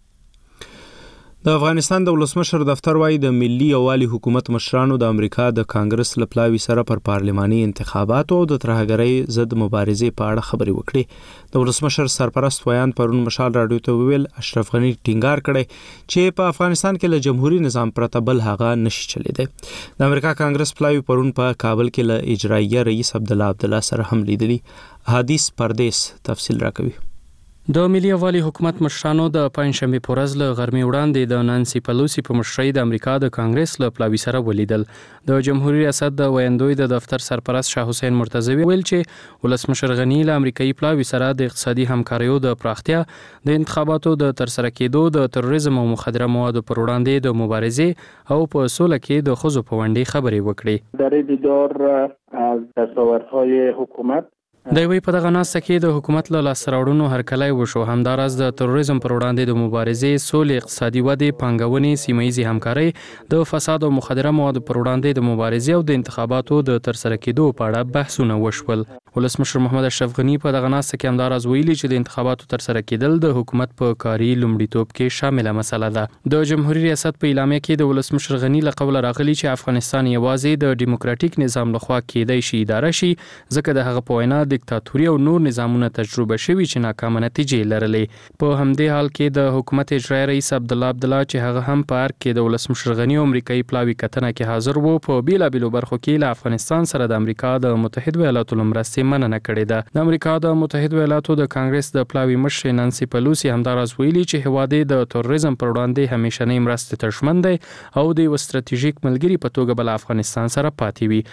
د افغانستان د ولسمشر دفتر وايي د ملي یووالي حکومت مشرانو د امریکا د کانګرس لپلاوي سره پر پارلماني انتخاباتو او د ترهګرۍ ضد مبارزې په اړه خبرې وکړې. د ولسمشر سرپرست ویان پرون مشال راډیو ته ویل اشرف غنی ټینګار کړی چې په افغانستان کې له جمهوریت نظام پرته بل هغه نشي چلیدای. د امریکا کانګرس پلاوي پرون په کابل کې له اجرایي رئیس عبد الله عبد الله سره هم لیدلي. حدیث پردیس تفصیل راکوي. د ملي یووالي حکومت مشرانو د پنځشنبه په ورځ له غرمې وړاندې د نانسي پلوسی په مشرۍ د امریکا د کانګرس له پلاوي سره ولیدل. د جمهوریت ریاست د ویاندوی د دفتر سرپرست شاه حسین مرتضوی ویل چې ولسمشر غنی له امریکایي پلاوي سره د اقتصادي همکاریو د پراختیا، د انتخاباتو د ترسره کېدو، د تروریزم او مخدره موادو پر وړاندې د مبارزې او په سوله کې د ښځو په ونډې خبرې وکړې. در دیدار از دستاوردهای حکومت د وی په دغه ناسته کې د حکومت له لاسته راوړنو هرکلی وشو. همداراز د تروریزم پر وړاندې د مبارزې، سولې، اقتصادي ودې، پانګونې، سیمه‌ییزې همکارۍ، د فساد او مخدره موادو پر وړاندې د مبارزې او د انتخاباتو د ترسره کېدو په اړه بحثونه وشول. ولسمشر محمد اشرف غنی په دغه ناسته کې همداراز ویلي چې د انتخاباتو ترسره کېدل د حکومت په کاري لومړیتوب کې شامله مسله ده. د جمهوریت ریاست په اعلامیه کې د ولسمشر غنی له قوله راغلي چې افغانستان یوازې د ډیموکراتیک نظام لخوا کېدای شي اداره شي، ځکه د هغه په وینا دیکتاتوري او نور نظامونه تجربه شوي چې ناکامه نتیجې لرلې. په همدې حال کې د حکومت اجرایي رئیس عبد الله عبد الله چې هغه هم په ارګ کې د ولسمشر غنی او امریکایي پلاوي کتنه کې حاضر وو، په بیلابیلو برخو کې له افغانستان سره د امریکا د متحده ایالاتو له مرستې مننه کړې ده. د امریکا د متحده ایالاتو د کانګرس د پلاوي مشر نانسي پلوسی همداراز ویلي چې هواد د تروریزم پر وړاندې همیشنۍ مرستې ته ژمن دی او د یو ستراتیژیک ملګري په توګه بل افغانستان سره پاتې وي.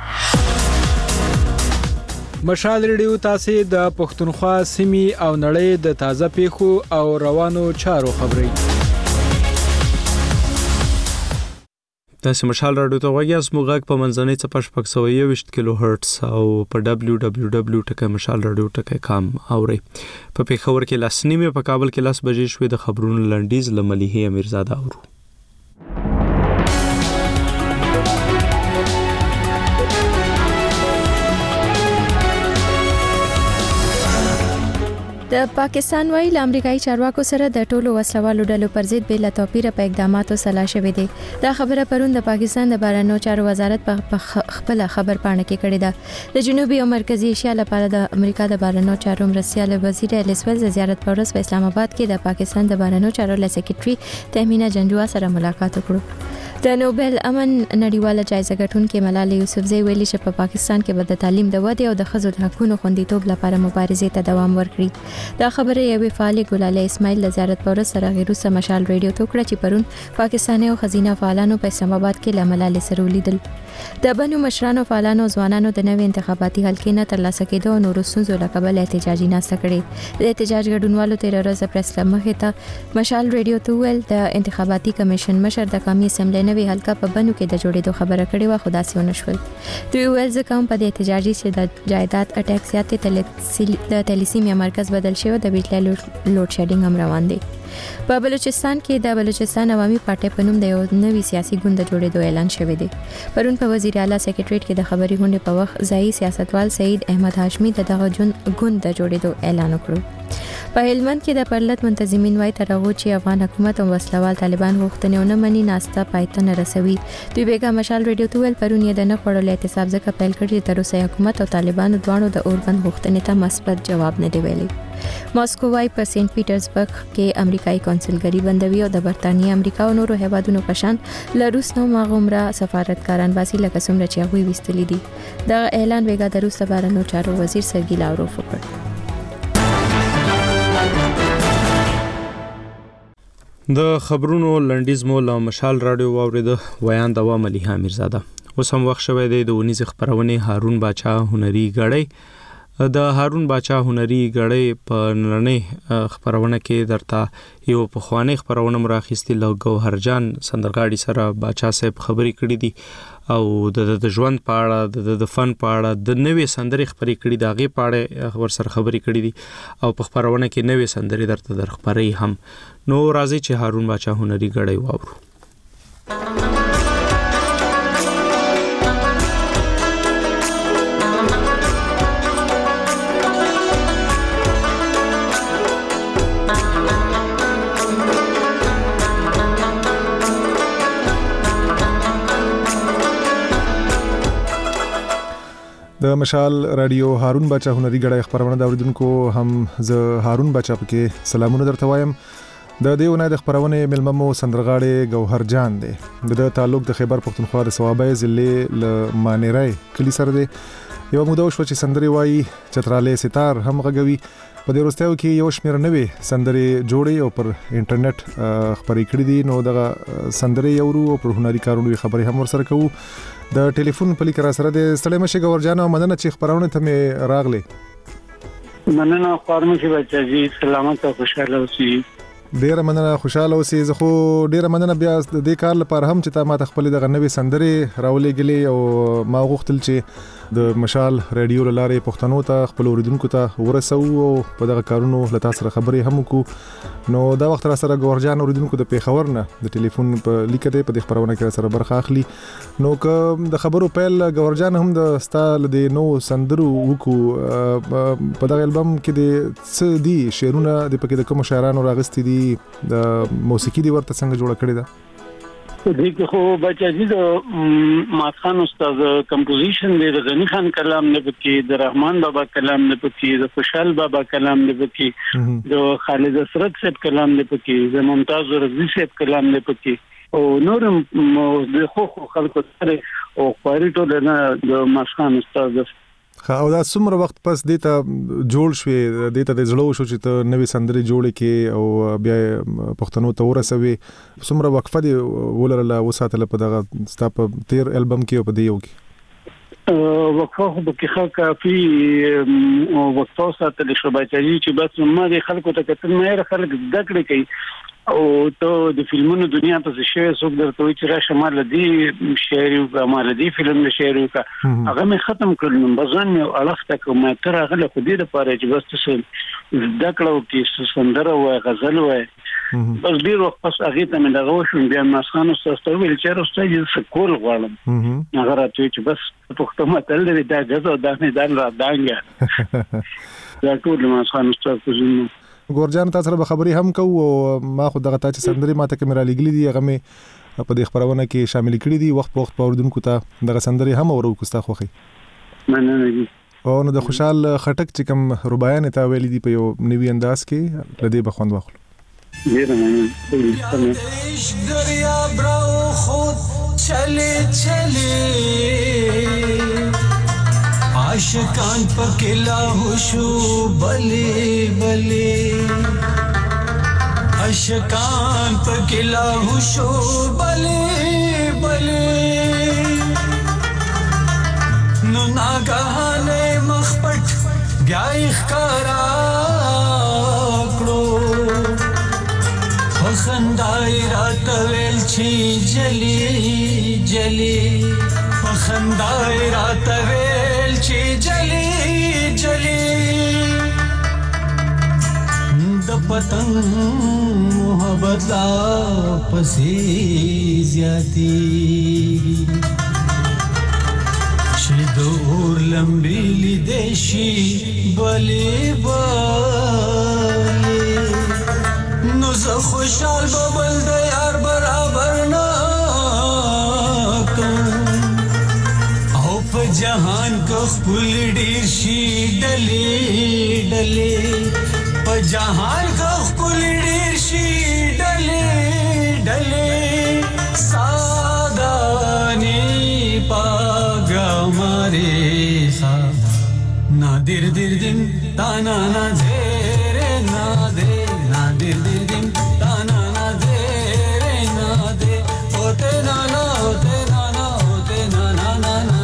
مشال ریډیو تاسو د پښتونخوا سیمې او نړۍ د تازه پیښو او روانو چارو خبري. تاسو مشال راډیو ته وایي زموږ غږ په منځنۍ څپه شپږ سوه یوویشت کیلو هرتز او په ډبلیو ډبلیو ډبلیو ټکی مشال راډیو ټکی کام اورئ. په پېښور کې لس نیمې، په کابل کې لس بجې شوې. د خبرونو لنډیز له ملیحې امیرزاده اورو. د پاکستان وایي امریکایي چارواکو سره د ټولو وسلوالو ډلو پر ضد بې له توپیره په اقداماتو سلا شوې دي. دا خبره پرون د پاکستان د بهرنیو چارو وزارت په خپل خبر پاڼه کې کړې ده. د جنوبي او مرکزی ایشیا لپاره د امریکا د بهرنیو چارو مرستیال وزیر الیس ویلز زیارت پر ورځ په اسلام آباد کې د پاکستان د بهرنیو چارو له سکرټري تهمینه جنجوا سره ملاقات وکړو. د نوبل امن نړیواله جایزه ګټونکې ملالۍ یوسفزۍ ویلي چې په پاکستان کې به د تعلیم د ودې او د ښځو د حقوقو خوندیتوب لپاره مبارزې ته دوام ورکړي. دا خبره یوې فعالې ګلالۍ اسماعیل د زیارت پر ورځ سره غیروسه مشال ریډیو ته وکړه چې پرون پاکستاني او ښځینه فعالانو په اسلام آباد کې له ملالۍ سره ولیدل. د بنو مشرانو فعالانو ځوانانو د نوې انتخاباتي حلقې نه ترلاسه کېدو او نورو ستونزو له کبله احتجاجي ناسته کړې. د احتجاج ګډونوالو تېره ورځ پریس کلب مخې ته مشال ریډیو ته وویل د انتخاباتي کمیشن مشر د قومي اسمبلۍ نوې حلقه په بنو کې د جوړېدو خبره کړې وه، خو داسې ونه شول. دوی وویل ځکه هم په دې احتجاجي چې د جایداد اټیک زیاتې د تلیسیمیا مرکز بدل شوی، د بجلی لوډ شیډینګ هم روان دی. په بلوچستان کې د بلوچستان عوامي پارټۍ په نوم د یو نوي سیاسي ګوند د جوړېدو اعلان شوی دی. پرون په وزیر اعلی سکرټریټ کې د خبري غونډې په وخت ځایي سیاستوال سعید احمد هاشمي د دغه ګوند د جوړېدو اعلان وکړ. په هلمند کې د پرلط منتظمین وایي تر هغو چې افغان حکومت او وسلوال طالبان غوښتنې ونه مني ناسته پای ته نه رسوي. دوی بیګا مشال ریډیو ته ویل پرون یې د نه خوړلو احتساب ځکه پیل کړی چې تر اوسه حکومت او طالبانو دواړو د اوربند غوښتنې ته مثبت جواب نه دی ویلی. ماسکو وایي په سینټ پیټرزبرګ کې امریکایي کونسلګري بندوي او د برتانیې، امریکا او نورو هیوادونو په شان له روس نه مغومره سفارتکاران باسي لکه څومره چې هغوی ویستلي دي. دغه اعلان بیګا د روس د بهرنیو چارو وزیر سرګي لاوروف وکړ. د خبرونو لنډیز مو له مشال راډیو واورېده. ویان د وا ملیحه امیرزاده. اوس هم وخت شوی دی د ونیز خبرونې هارون باچا هنري غړی. د هارون باچا هنري غړی په نړۍ خبرونه کې درته یو په خوانې خبرونه مراخستي له ګوهرجان سندرغاړي سره باچا صاحب خبرې کړې دي او د د ژوند په اړه د فن په اړه د نوې سندرې خبرې کړې دي، هغې په اړه ور سره خبرې کړې دي او په خبرونه کې نوې سندرې درته در خبرې هم. نو راځي چې هارون باچا هنري غړی واورو. د مشال رادیو هارون باچا هنري غړی خبرونه د اوریدونکو هم زه هارون باچا پکې سلامونه درته وایم. د دې ونې د خبرونه ملممو سندرغاړي ګوهرجان دی. د تعلق د خیبر پختونخوا د صوابای ضلع ل مانیرای کلی سره دی. یو موده شو چې سندري وایي چتراله ستار هم غږوي. په دې وروستیو کې یو شمېر نوې سندري جوړي او پر انټرنیټ خبرې کړې دي. نو دغه سندري یورو او پر هنري کارونو خبرې هم ورسره کوو. د ټلیفون په لیکره سره د ستړي مشه ګورجان او مننه چې خبرونه ته مې راغلي. مننه خورم چې بچی سلامت او خوشاله اوسئ. ډیره مننه خوشاله اوسئ. زه خو ډیره مننه بیا د دې کار لپاره هم چې تا ما ته خپل د غنوي سندري راولېګلې او ما غوښتل چې د مشال رادیو لاره پښتنو ته خپل اوریدونکو ته ورسو او په دغه کارونو له تاسو سره خبرې هم وکړو. نو دا وخت را سره ګورجان اوریدونکو د پیښور نه د ټلیفون په لیکته په خبرونه کې سره برخه اخلي. نو که د خبرو پیل ګورجان هم د ستال د نو سندرو وکړو په دغه البم کې د څه دي شعرونه د پکې د کوم شاعرانو راغستې دي، د موسیقي دی ورته څنګه جوړه کړې ده؟ دې کې خو بچی د مات خان استاد کمپوزیشن دی، د غنی خان کلام نه پکې، د رحمان بابا کلام نه پکې، د خوشحال بابا کلام نه پکې، د خالد اسرت صاحب کلام نه پکې، د ممتاز رضوی صاحب کلام نه پکې او نورم د خو خلکو سره او خاريټو نه د مات خان استاد. او دا څومره وخت پس دې ته جوړ شوې، دې ته د زړه شو چې ته نوې سندرې جوړې کې او بیا پښتنو ته ورسوي؟ څومره وقفه دی ولرله وساتله په دغه ستا په تیر البم کې او په دې یو کې؟ وقفه خو بکې کافي وقفه ساتل شو بچی چې بس ما د خلکو ته کتل نه خلک زده کړې کوي او ته د فلمونو دنیا ته شې څوک درته وی چې را شمال دی شعر او مال دی فلم شعر او هغه مې ختم کړل بزن مې الفته کوم تر هغه له خدي لپاره چې بس څه دکړو کې سندره او غزل وای بس ډیر وخت پس هغه ته مې دغه شو بیا مسخانو ستاسو ویل چې راستای چې کول غواړم هغه راته چې بس پښتو متل دی دا غزو دا نه دان را دانګه دا ټول مسخانو ستاسو زمو ګورجان تاسو سره خبري هم کوو ما خو دغه تاسو سندري ماته کیمرا لګلې دي هغه مې په دې خبرونه کې شامل کړي دي وخت په وخت پوردونکو ته دغه سندري هم اورو کوستا خوخي مننه او نو د خوشحال خټک چې کوم ربايان ته ویلي دي په یو نوی انداز کې لدی بخوند واخلو ډیر مننه دریا براو خود چلے چلے आशिकान पकेला होशो बले बले आशिकान पकेला होशो बले बले नो नागहाने मखपट ब्याह करा करो खंदाई रात वेलची जली जली खंदाई रात वेलची जली जली द पतंग मोहब्बत ला पसी ज्यादी शिदूर लंबी ली देशी बले बले नो ज खुशहाल बबल दे यार बराबर ना जहान को फुल डीशी डले डले प जहान को फुल डीशी डले डले सादानी पागा मारे सा नादिर दिर दिन ताना ना दे रे ना दे नादिर दिर दिन ताना ना दे रे ना दे होते ना ना होते ना ना होते ना ना ना ना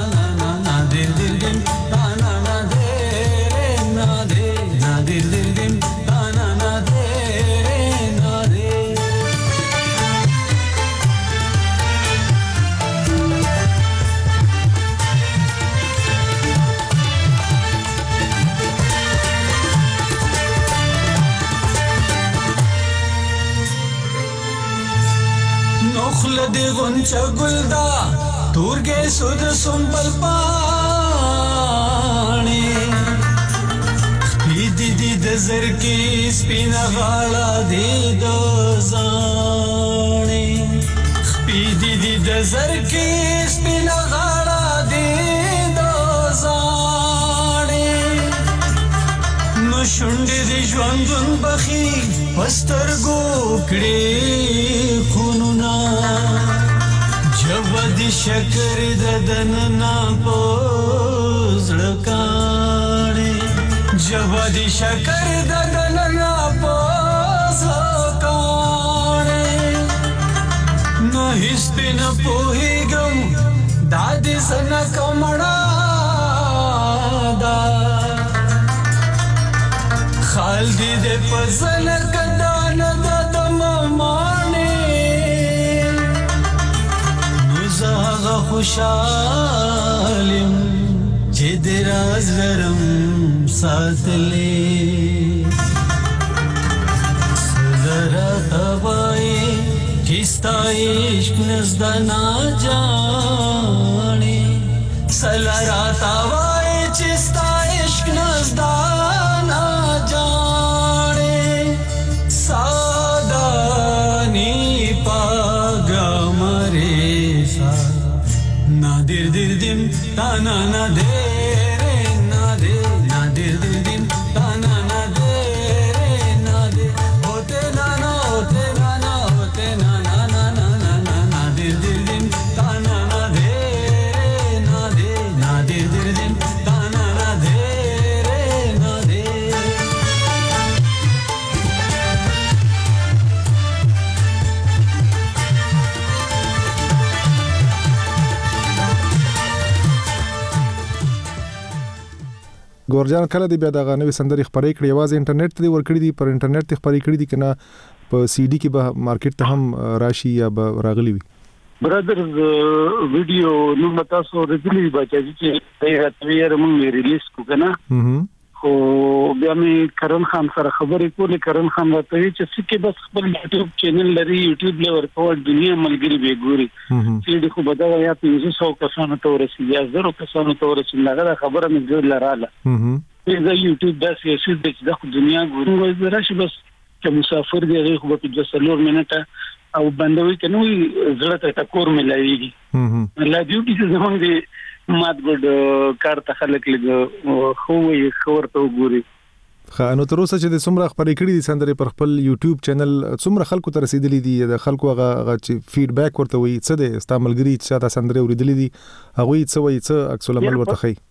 د غنچ ګلدا تورګې سود سنبل پانی دې دې د زر کې سپینا غاړه دې د ځانې دې دې د زر کې سپینا غاړه دې د ځانې نو شونډې دې ژوندون بخي پسترګو کړې خونونه جواد شکر ددن نا پوزړکانې جواد شکر ددن نا پوزړکانې نو هیڅ نه پوهیږم دادې سنا کمړه دا خال دې د پزل کدان د دمانه زاغه خوشالم چې دراز لرم ساتلې سلرا توای چې ستایش نزدا نا جانې سلرا توای چې ستایش نزدا نا جانې سادانی پاګه مره nadir dir dim tana na de re na de nadir dir dim tana na de re na de hote na na hote na na hote na na na na na na nadir dir dim tana na de re na de nadir dir dim tana na de re na de ګورجان کله دی بیا دغه نوې سندري خبرې کړې واز انټرنیټ ته ور کړې دي پر انټرنیټ ته خبرې کړې دي کنه په سی ډي کې به مارکیټ ته هم راشي یا به راغلی وي؟ برادرز ویډیو نو متاسو ورته بچی چې دا یې موږ ریلیز کو کنه خو بیا مې کرن خان سره خبرې کولې. کرن خان راته وی چې سکه بس خپل یوټیوب چینل لري، یوټیوب له ورکوټ دنیا ملګری به ګوري چې د خو بدل یا پنځه سوه کسانو ته ورسېږي یا زرو کسانو ته ورسېږي. هغه خبره مې ډېر لراله چې دا یوټیوب داسې شي چې د دنیا ګوري زرا شي بس چې مسافر دی خو په دې څلور منټه او بندوي کنه وي زړه ته ټکور ملایږي. لا دیو چې زمونږ دی مات ګډ کار ته خلک لګ خو وي خبر ته وګوري. خا نو تر اوسه چې د څومره خبرې کړې دي سندرې پر خپل یوټیوب چینل څومره خلکو ته رسیدلې دي د خلکو هغه هغه چې فیډبیک ورته وي څه دی استعمالګری چې تاسو سندرې اوریدلې دي هغه څه وایي څه عکس العمل ورته خي؟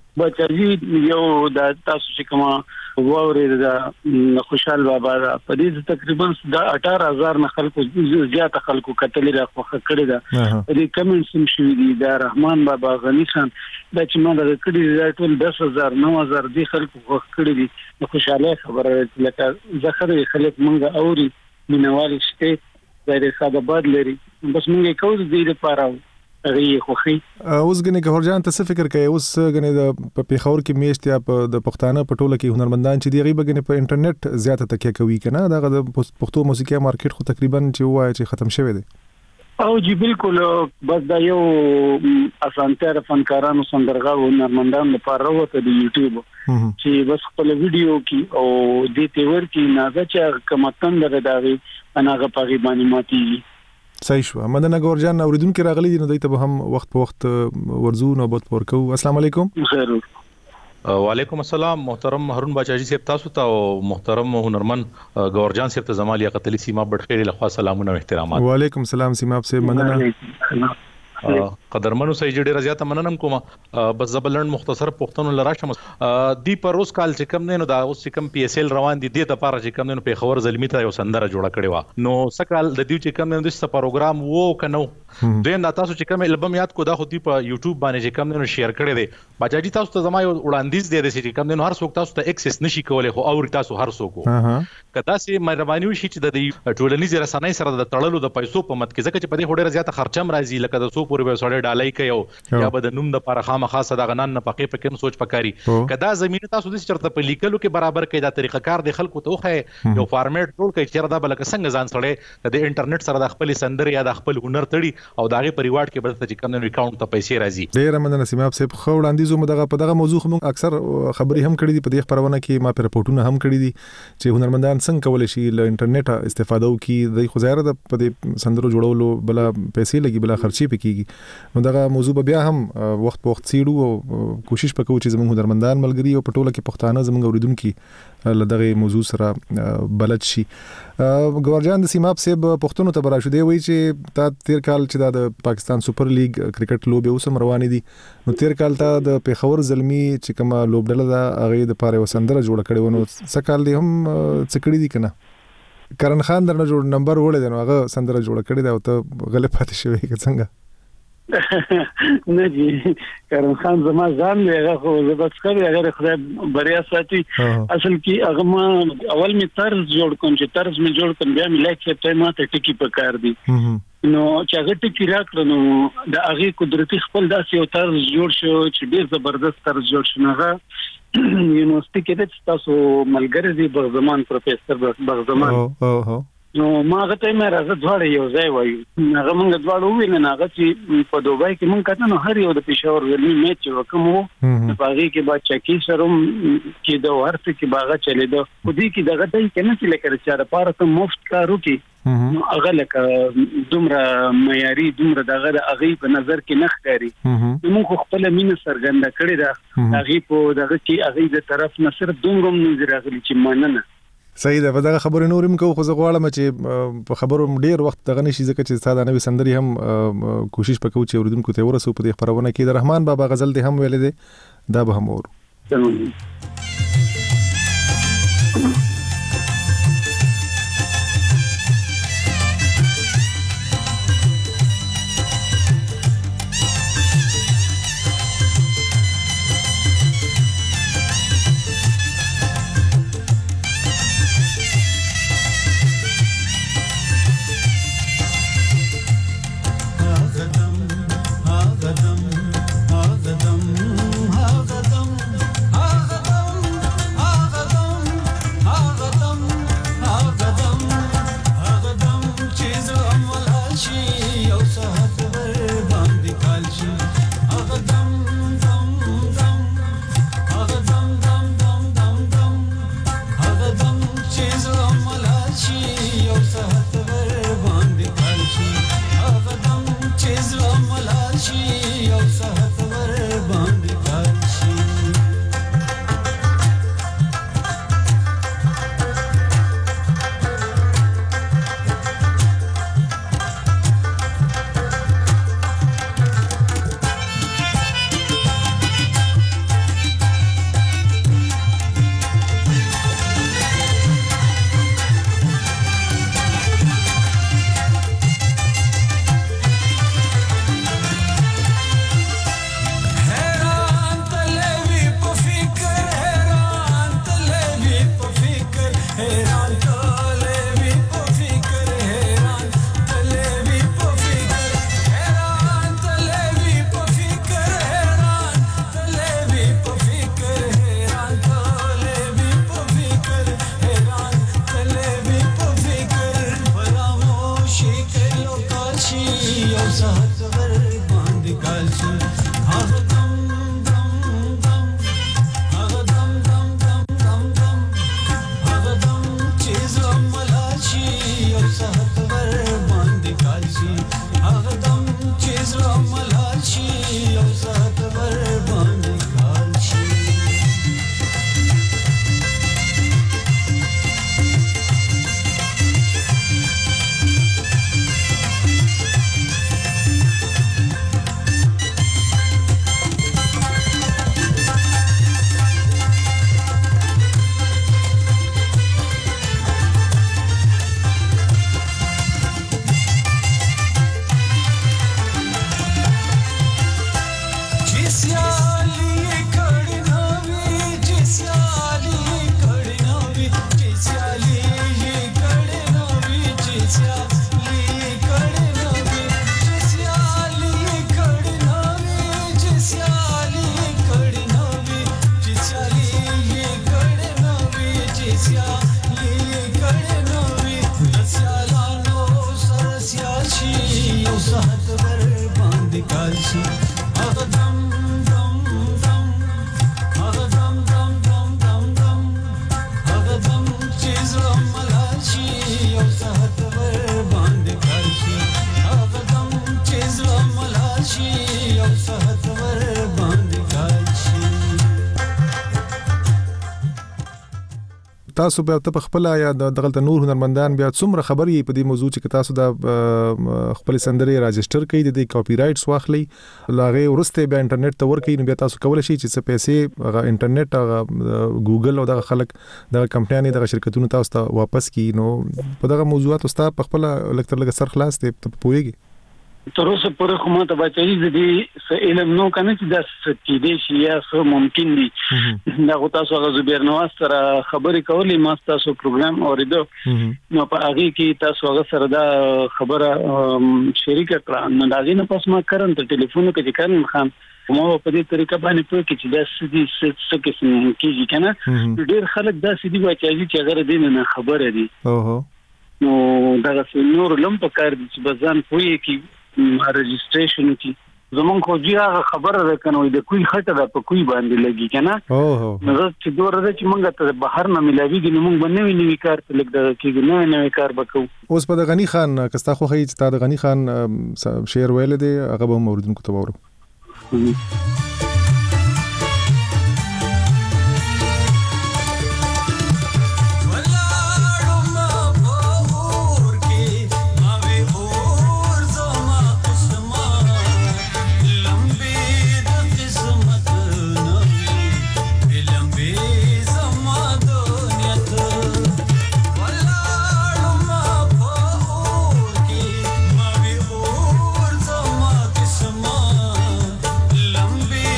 بچی یو د تاسو چې کومه ووري د خوشحال بابا په دې تقریبا د اټهار هزار نه خلکو زیات خلکو کتلې راخه کړی دا دې کمنټس هم شوي دي د رحمان بابا غنی خان د چې ما د کړي د ټول دس هزار نو هزار دي خلکو خو کړی دي د خوشاله خبره لکه زخر خلک مونږ اوري مینوال شته د ساده باد لري بس مونږ کوو دې لپاره هغه خوخي. اوس غني ګورجان ته څه فکر کوي؟ اوس غني د پیښور کې میشت یا د پښتانه په ټوله کې هنرمندان چې دی غي بګني په انټرنیټ زیاته تکیه کوي کنه دا د پښتو موسیقي مارکیټ خو تقریبا چې وایي چې ختم شوی دی. او جی بالکل بس دا یو اسانتیا فنکارانو سندرغاو هنرمندان لپاره وته د یوټیوب چې بس خپل ویډیو کې او د تیور کې نازه چې کمتن درغاوي اناغه پاغي باندې ماتي. صحیح شو. مدنه ګورجان اوریدونکو راغلي دي نو دوی ته هم وخت په وخت ورزو نو بوت ورکو. السلام علیکم. خیر. وعلیکم السلام محترم هارون باچاجي صاحب تاسو ته او محترم هنرمن ګورجان صاحب ته زمال یا قتلی سیما بډخېری لخوا سلامونه او احترامات. وعلیکم السلام سیما صاحب مننه. قدرمنو سې جوړه رضایت مننم کوم بس زبلند مختصر پښتون لراشم دی پر اوس کال چې کم نه نو دا اوس چې کم پی اس ال روان دي د ته لپاره چې کم نه په خبر زلمی ته یو سندره جوړه کړې و نو سکال د دیو چې کم نه د ست پروګرام وو کنو دین دا تاسو چې کم البم یاد کو دا خو دی په یوټیوب باندې چې کم نه شیر کړی دی باجاجي تاسو ته زما یو وړاندیز دی چې کم نه هر څوک تاسو ته ایکسس نشي کولای خو او تاسو هر څوک کدا سي مهرباني وشي چې د ټولنیز رسنۍ سره د تړلو د پیسو په مت کې ځکه چې په دې هډه زیاته خرچم راځي لکه د سو پورې به سړی ډالۍ کوي یا به د نوم د لپاره خامخا صدا غنان نه پقې پکې سوچ پکاري کدا زمينه تاسو د چرته په لیکلو کې برابر کې دا طریقه کار د خلکو ته خو یو فارمیټ ټول کې چیرې دا بلکې څنګه ځان سره د انټرنیټ سره د خپل سندر یا د خپل هنر تړي او داغه پریواد کې برته چې کوم نه اکاونټ ته پیسې راځي. ډیر مننه سیماب صاحب خو وړاندیزو مدغه په دغه موضوع خو اکثر خبري هم کړې دي په دې خبرونه کې ما پر رپورټونه هم کړې دي چې هنرمندان څنګه کولای شي له انټرنیټ استفاده وکړي د خو زیاره د په دې سندرو جوړولو بل پیسې لګي بل خرچي پکېږي نو دغه موضوع بیا هم وخت په وخت سیړو او کوشش وکړو چې زموږ هنرمندان ملګری او پټوله کې پښتانه زموږ اوریدونکو لدغه موضوع سره بلد شي. ګورجان د سیماب صاحب پښتون ته براشو دی وی چې تا تیر کال چې د پاکستان سپر لیگ کرکټ لوبي اوس روانې دي نو تیر کال ته د پیښور زلمی چې کومه لوبډله دا هغه د پاره وسندره جوړ کړي ونو سکال دی هم څکړي دي کنه کرن خان درنه جوړ نمبر وړي دی نو هغه سندره جوړ کړي دا او ته غلط پاتې شوی که څنګه نه جی کرن خان زما ځان دی هغه خو زبط کړی هغه خدای بریا ساتي اصل کې هغه ما اول می طرز جوړ کوم چې طرز می جوړ کوم بیا می لایک ته ما ته ټکی پکار دی نو چې هغه ټکی راکړو نو د هغه قدرتي خپل داسې یو طرز جوړ شو چې ډیر زبردست طرز جوړ شو هغه یونیورسيټي کې تاسو ملګری دی بغزمان پروفیسور بغزمان او او نو ما غته مې راځه دواړه یو ځای وایو هغه مونږ دواړه ویني نه هغه چې په دوبای کې مونږ کته نو هر یو د پېښور ولې میچ وکمو په هغه کې با چکی سروم کې د ورته کې باغه چلی دو خو دې کې دغه ځای کې نه چې لکه چې لپاره ته مفت کارو کې نو هغه لکه دومره معیاري دومره دغه د هغه په نظر کې نه ښکاري موږ خپل مين سرګنده کړی دا هغه په دغه کې هغه د طرف نه صرف دومره نظر راغلی چې مننه صحیح ده. په دغه خبرې نورم کو خو زه غواړم چې په خبرو ډیر وخت دغه نشي ځکه چې ساده نوې سندري هم کوشش وکړو چې اوریدونکو ته ورسو په دې خبرونه کې د رحمان بابا غزل دې هم ویلې ده دا به هم ورو. تاسو به ته خپل یا دغه نور هنرمندان بیا څومره خبري په دې موضوع چې تاسو د خپل سندري راجستر کړئ د کاپی رائټس واخلي لاغه ورسته بیا انټرنیټ ته ورکړئ نو بیا تاسو کولای شئ چې څه پیسې هغه انټرنیټ هغه ګوګل او دغه خلک دغه کمپنیانې دغه شرکتونو تاسو ته واپس کړي نو په دغه موضوعات تاسو په خپل لکتر لګ سر خلاص ته پوهیږي تر اوسه پورې خو ماته بچی دې څه علم نو کنه چې دا څه کې دي چې یا څه ممکن دي دا غو تاسو هغه زبیر نواز سره خبرې کولې ما تاسو پروګرام اوریدو نو په هغه کې تاسو هغه سره دا خبره شریک کړه نو دا غینه پس ما کړم ته ټلیفون کې کړم خان ما په دې طریقه باندې پوه کې چې دا سدي څه کې څه کېږي کنه ډېر خلک دا سدي بچي چې هغه دې نه خبره دي اوه نو دا څه نور لم په کار دي چې بزن پوي کې رجسټریشن کی زمون خو جی هغه خبره ده کنه د کوی خټه ده په کوی باندې لګي کنه اوه نو چې دوره ده چې مونږ ته بهر نه ملاویږي نو مونږ باندې نوی کار ته لګ ده کېږي نو نوی کار وکړو اوس په غنی خان کستا خو هي چې تا د غنی خان شعر ویل دي هغه به موردونکو ته وورو Lambi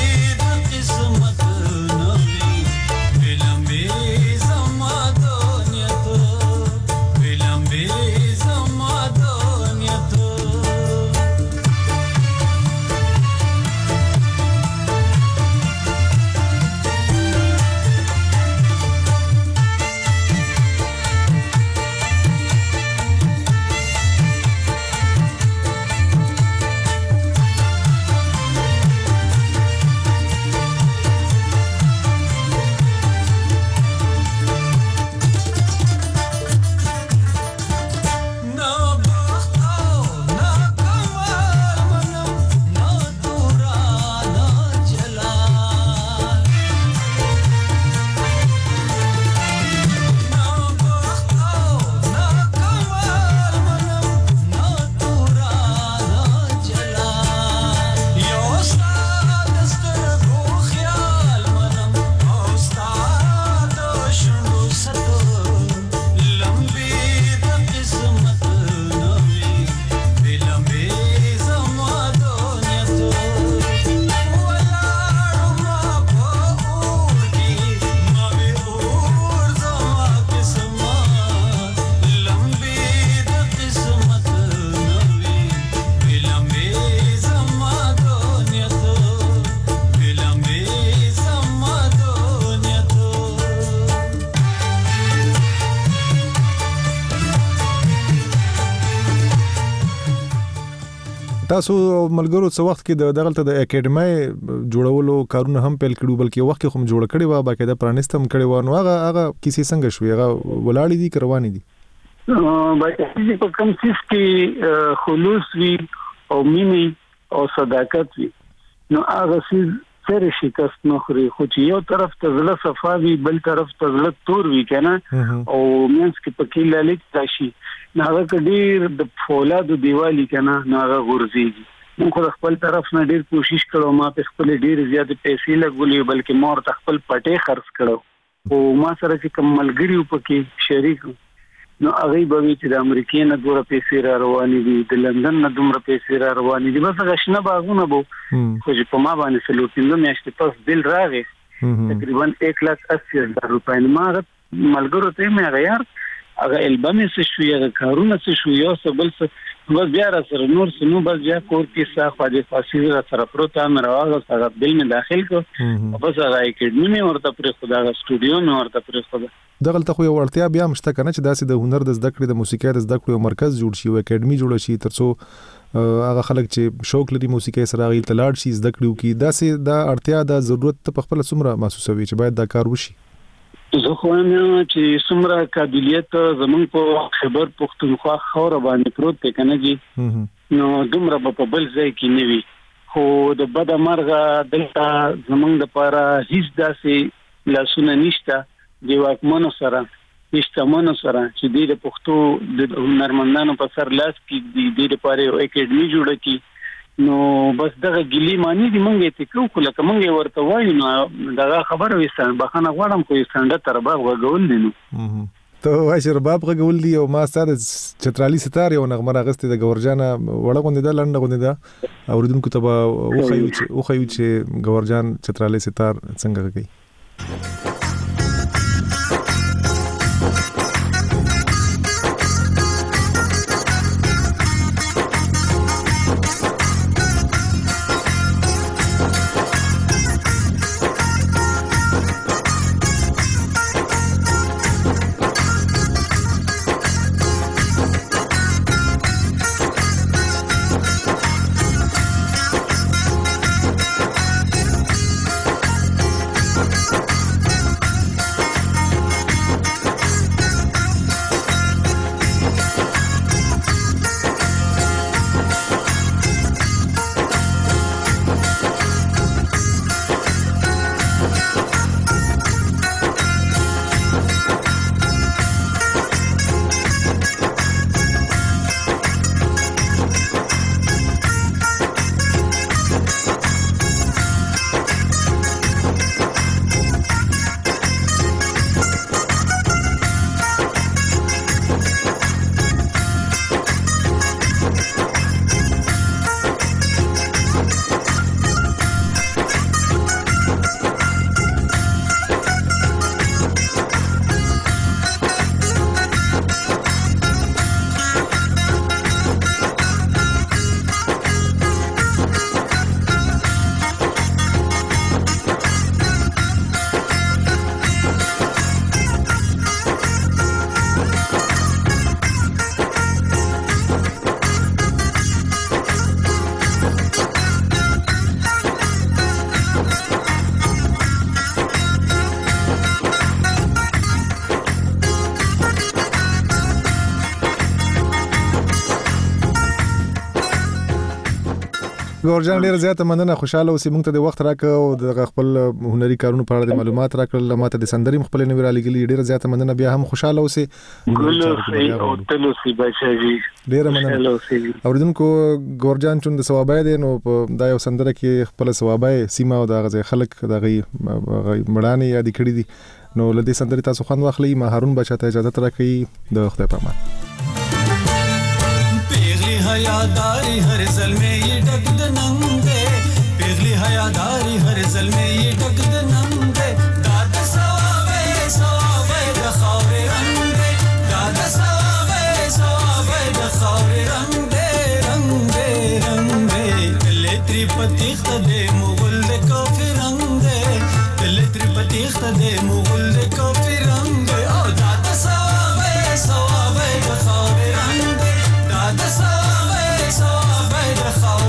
تاسو ملګرو څو وخت کې د دغلت د اکیډمي جوړولو کارونه هم پیل کړو بلکې وخت کې هم جوړ کړي و باقاعده پرانستم کړي و نو هغه هغه کیسې څنګه شوې هغه ولاړې دي کروانې دي باقاعده په کوم څه کې خلوص وی او مینه او صداقت وی نو هغه څه سره شکست نه خوري خو چې یو طرف ته زړه صفاوي بل طرف ته زړه تور وی کنه او مینس کې پکې لالیک راشي نه هغه ډیر د فولاد دیوالي کنه نه هغه غورځي نو خو خپل طرف نه ډیر کوشش کړو ما په خپل ډیر زیات پیسې لګولې بلکې مور ته خپل پټې خرڅ کړو او ما سره چې کوم ملګری پکې شریک نو هغه به چې د امریکای نه دوره پیسې را روانې دي د لندن نه دومره پیسې را روانې دي بس غشنه باغونه بو خو چې په ما باندې سلوټینده میاشتې پس بل راغی تقریبا یک لاک اسی هزار روپۍ ما ملګرو ته مې غیر هغه البم څه شو هغه کارونه څه شو یو څه بل څه بس بیا را سره نور څه نو بس بیا کور کې څه خو دې فاصله را سره پروت امر راغله هغه بل مې داخل کو بس هغه اکیډمي مې ورته پر خدا هغه سټوډیو مې ورته پر خدا دغلته خو یو ورتیا بیا مشته کنه چې داسې د هنر د زده کړې د موسیقۍ د زده کړې مرکز جوړ شي او اکیډمي جوړ شي ترڅو هغه خلک چې شوق لري موسیقۍ سره غیل تلاړ شي زده کړو کی داسې د اړتیا د ضرورت په خپل څومره محسوسوي چې باید دا کار وشي زه خو هم چې څومره قابلیت زمون په خبر پښتونخوا خور باندې پروت دی کنه جی نو دومره په بل ځای کې نیوي خو د بد مرغه دلته زمون د پاره هیڅ داسې لاسونه نشته دی واکمنو سره هیڅ سره چې د پښتو د هنرمندانو په سر لاس کې د دې لپاره یو اکیډمي جوړه کی نو بس دغه ګلی معنی دی مونږه ته کو کله کومه ورته وایو نو دغه خبره وستان بخنه غواړم کوی ستانډه تر باب غول دي نو ته وای چې رباب غول دی او ما ستاره چترالي ستاره یو نغمه راغسته د گورجان وړه غونډه ده لنډه غونډه ده اوریدونکو ته او خیو چې او خیو چې گورجان چترالي ستار څنګه کوي ګورجان ډیر زیاته مننه خوشاله اوسې مونږ ته د وخت راکړ او د خپل هنري کارونو په اړه د معلومات راکړل ماته د سندري خپل نوی را لګلی ډیر زیاته مننه بیا هم خوشاله اوسې ګل او تلوسی بچی ډیر مننه اوریدونکو ګورجان چون د ثوابای دی نو دا یو سندره کې خپل ثوابای سیمه او د غزي خلک د غي مړانه یاد کړی دي نو لدې سندري تاسو خوند واخلئ ما هارون بچا ته اجازه ترکې د خدای په امان حیاداری ہر زلمے یہ ڈگ دنم دے پیغلی حیاداری ہر زلمے یہ ڈگ دنم دے داد سوابے سوابے دخاور رنگ دے داد سوابے سوابے دخاور رنگ دے رنگ دے رنگ دے دلے تریپتی خدے مغل دے کافی رنگ دے دلے تریپتی خدے مغل دے کافی رنگ دے او داد سوابے سوابے دخاور رنگ دے داد سوابے So I made a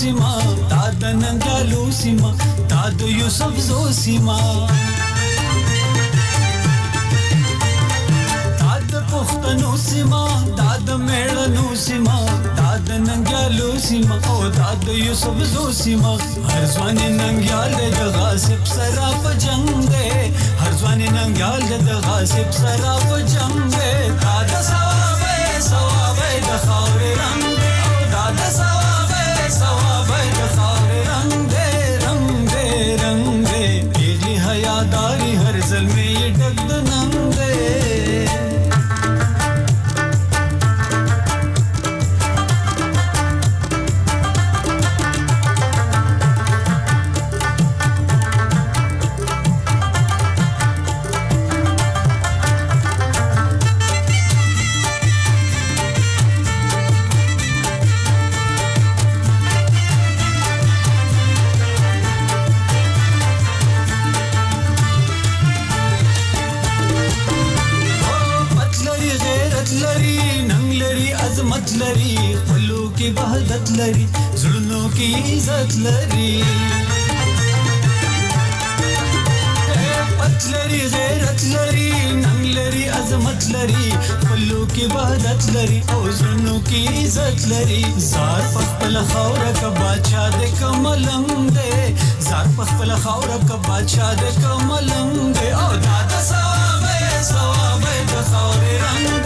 سیما دا د ننګیالو سیما دا د یوسف زو سیما دا د پښتنو سیما دا د میړنو سیما دا د ننګیالو سیما او دا د یوسف زو سیما هر ځوان ننګیال د غاصب سره په جنگ دی هر ځوان ننګیال د غاصب سره په جنگ دی دا د ثواب ثواب د خاورې رنگ دی دا د ثواب ثواب د خاورې رنگ دی رنگ دی رنگ دی پیغلی حیاداری هر ظلمې ډک د ننګ دی عظمت لري خپلو کې وحدت لري زړونو کې عزت لري پت لري غیرت لري ننګ لري عظمت لري خپلو کې وحدت لري او زړونو کې عزت لري زار په خپل خاوره کا بادشاہ د کملنګ دی زار په خپل خاوره کا بادشاہ د کملنګ دی او دا د ثواب ثواب د خاورې رنګ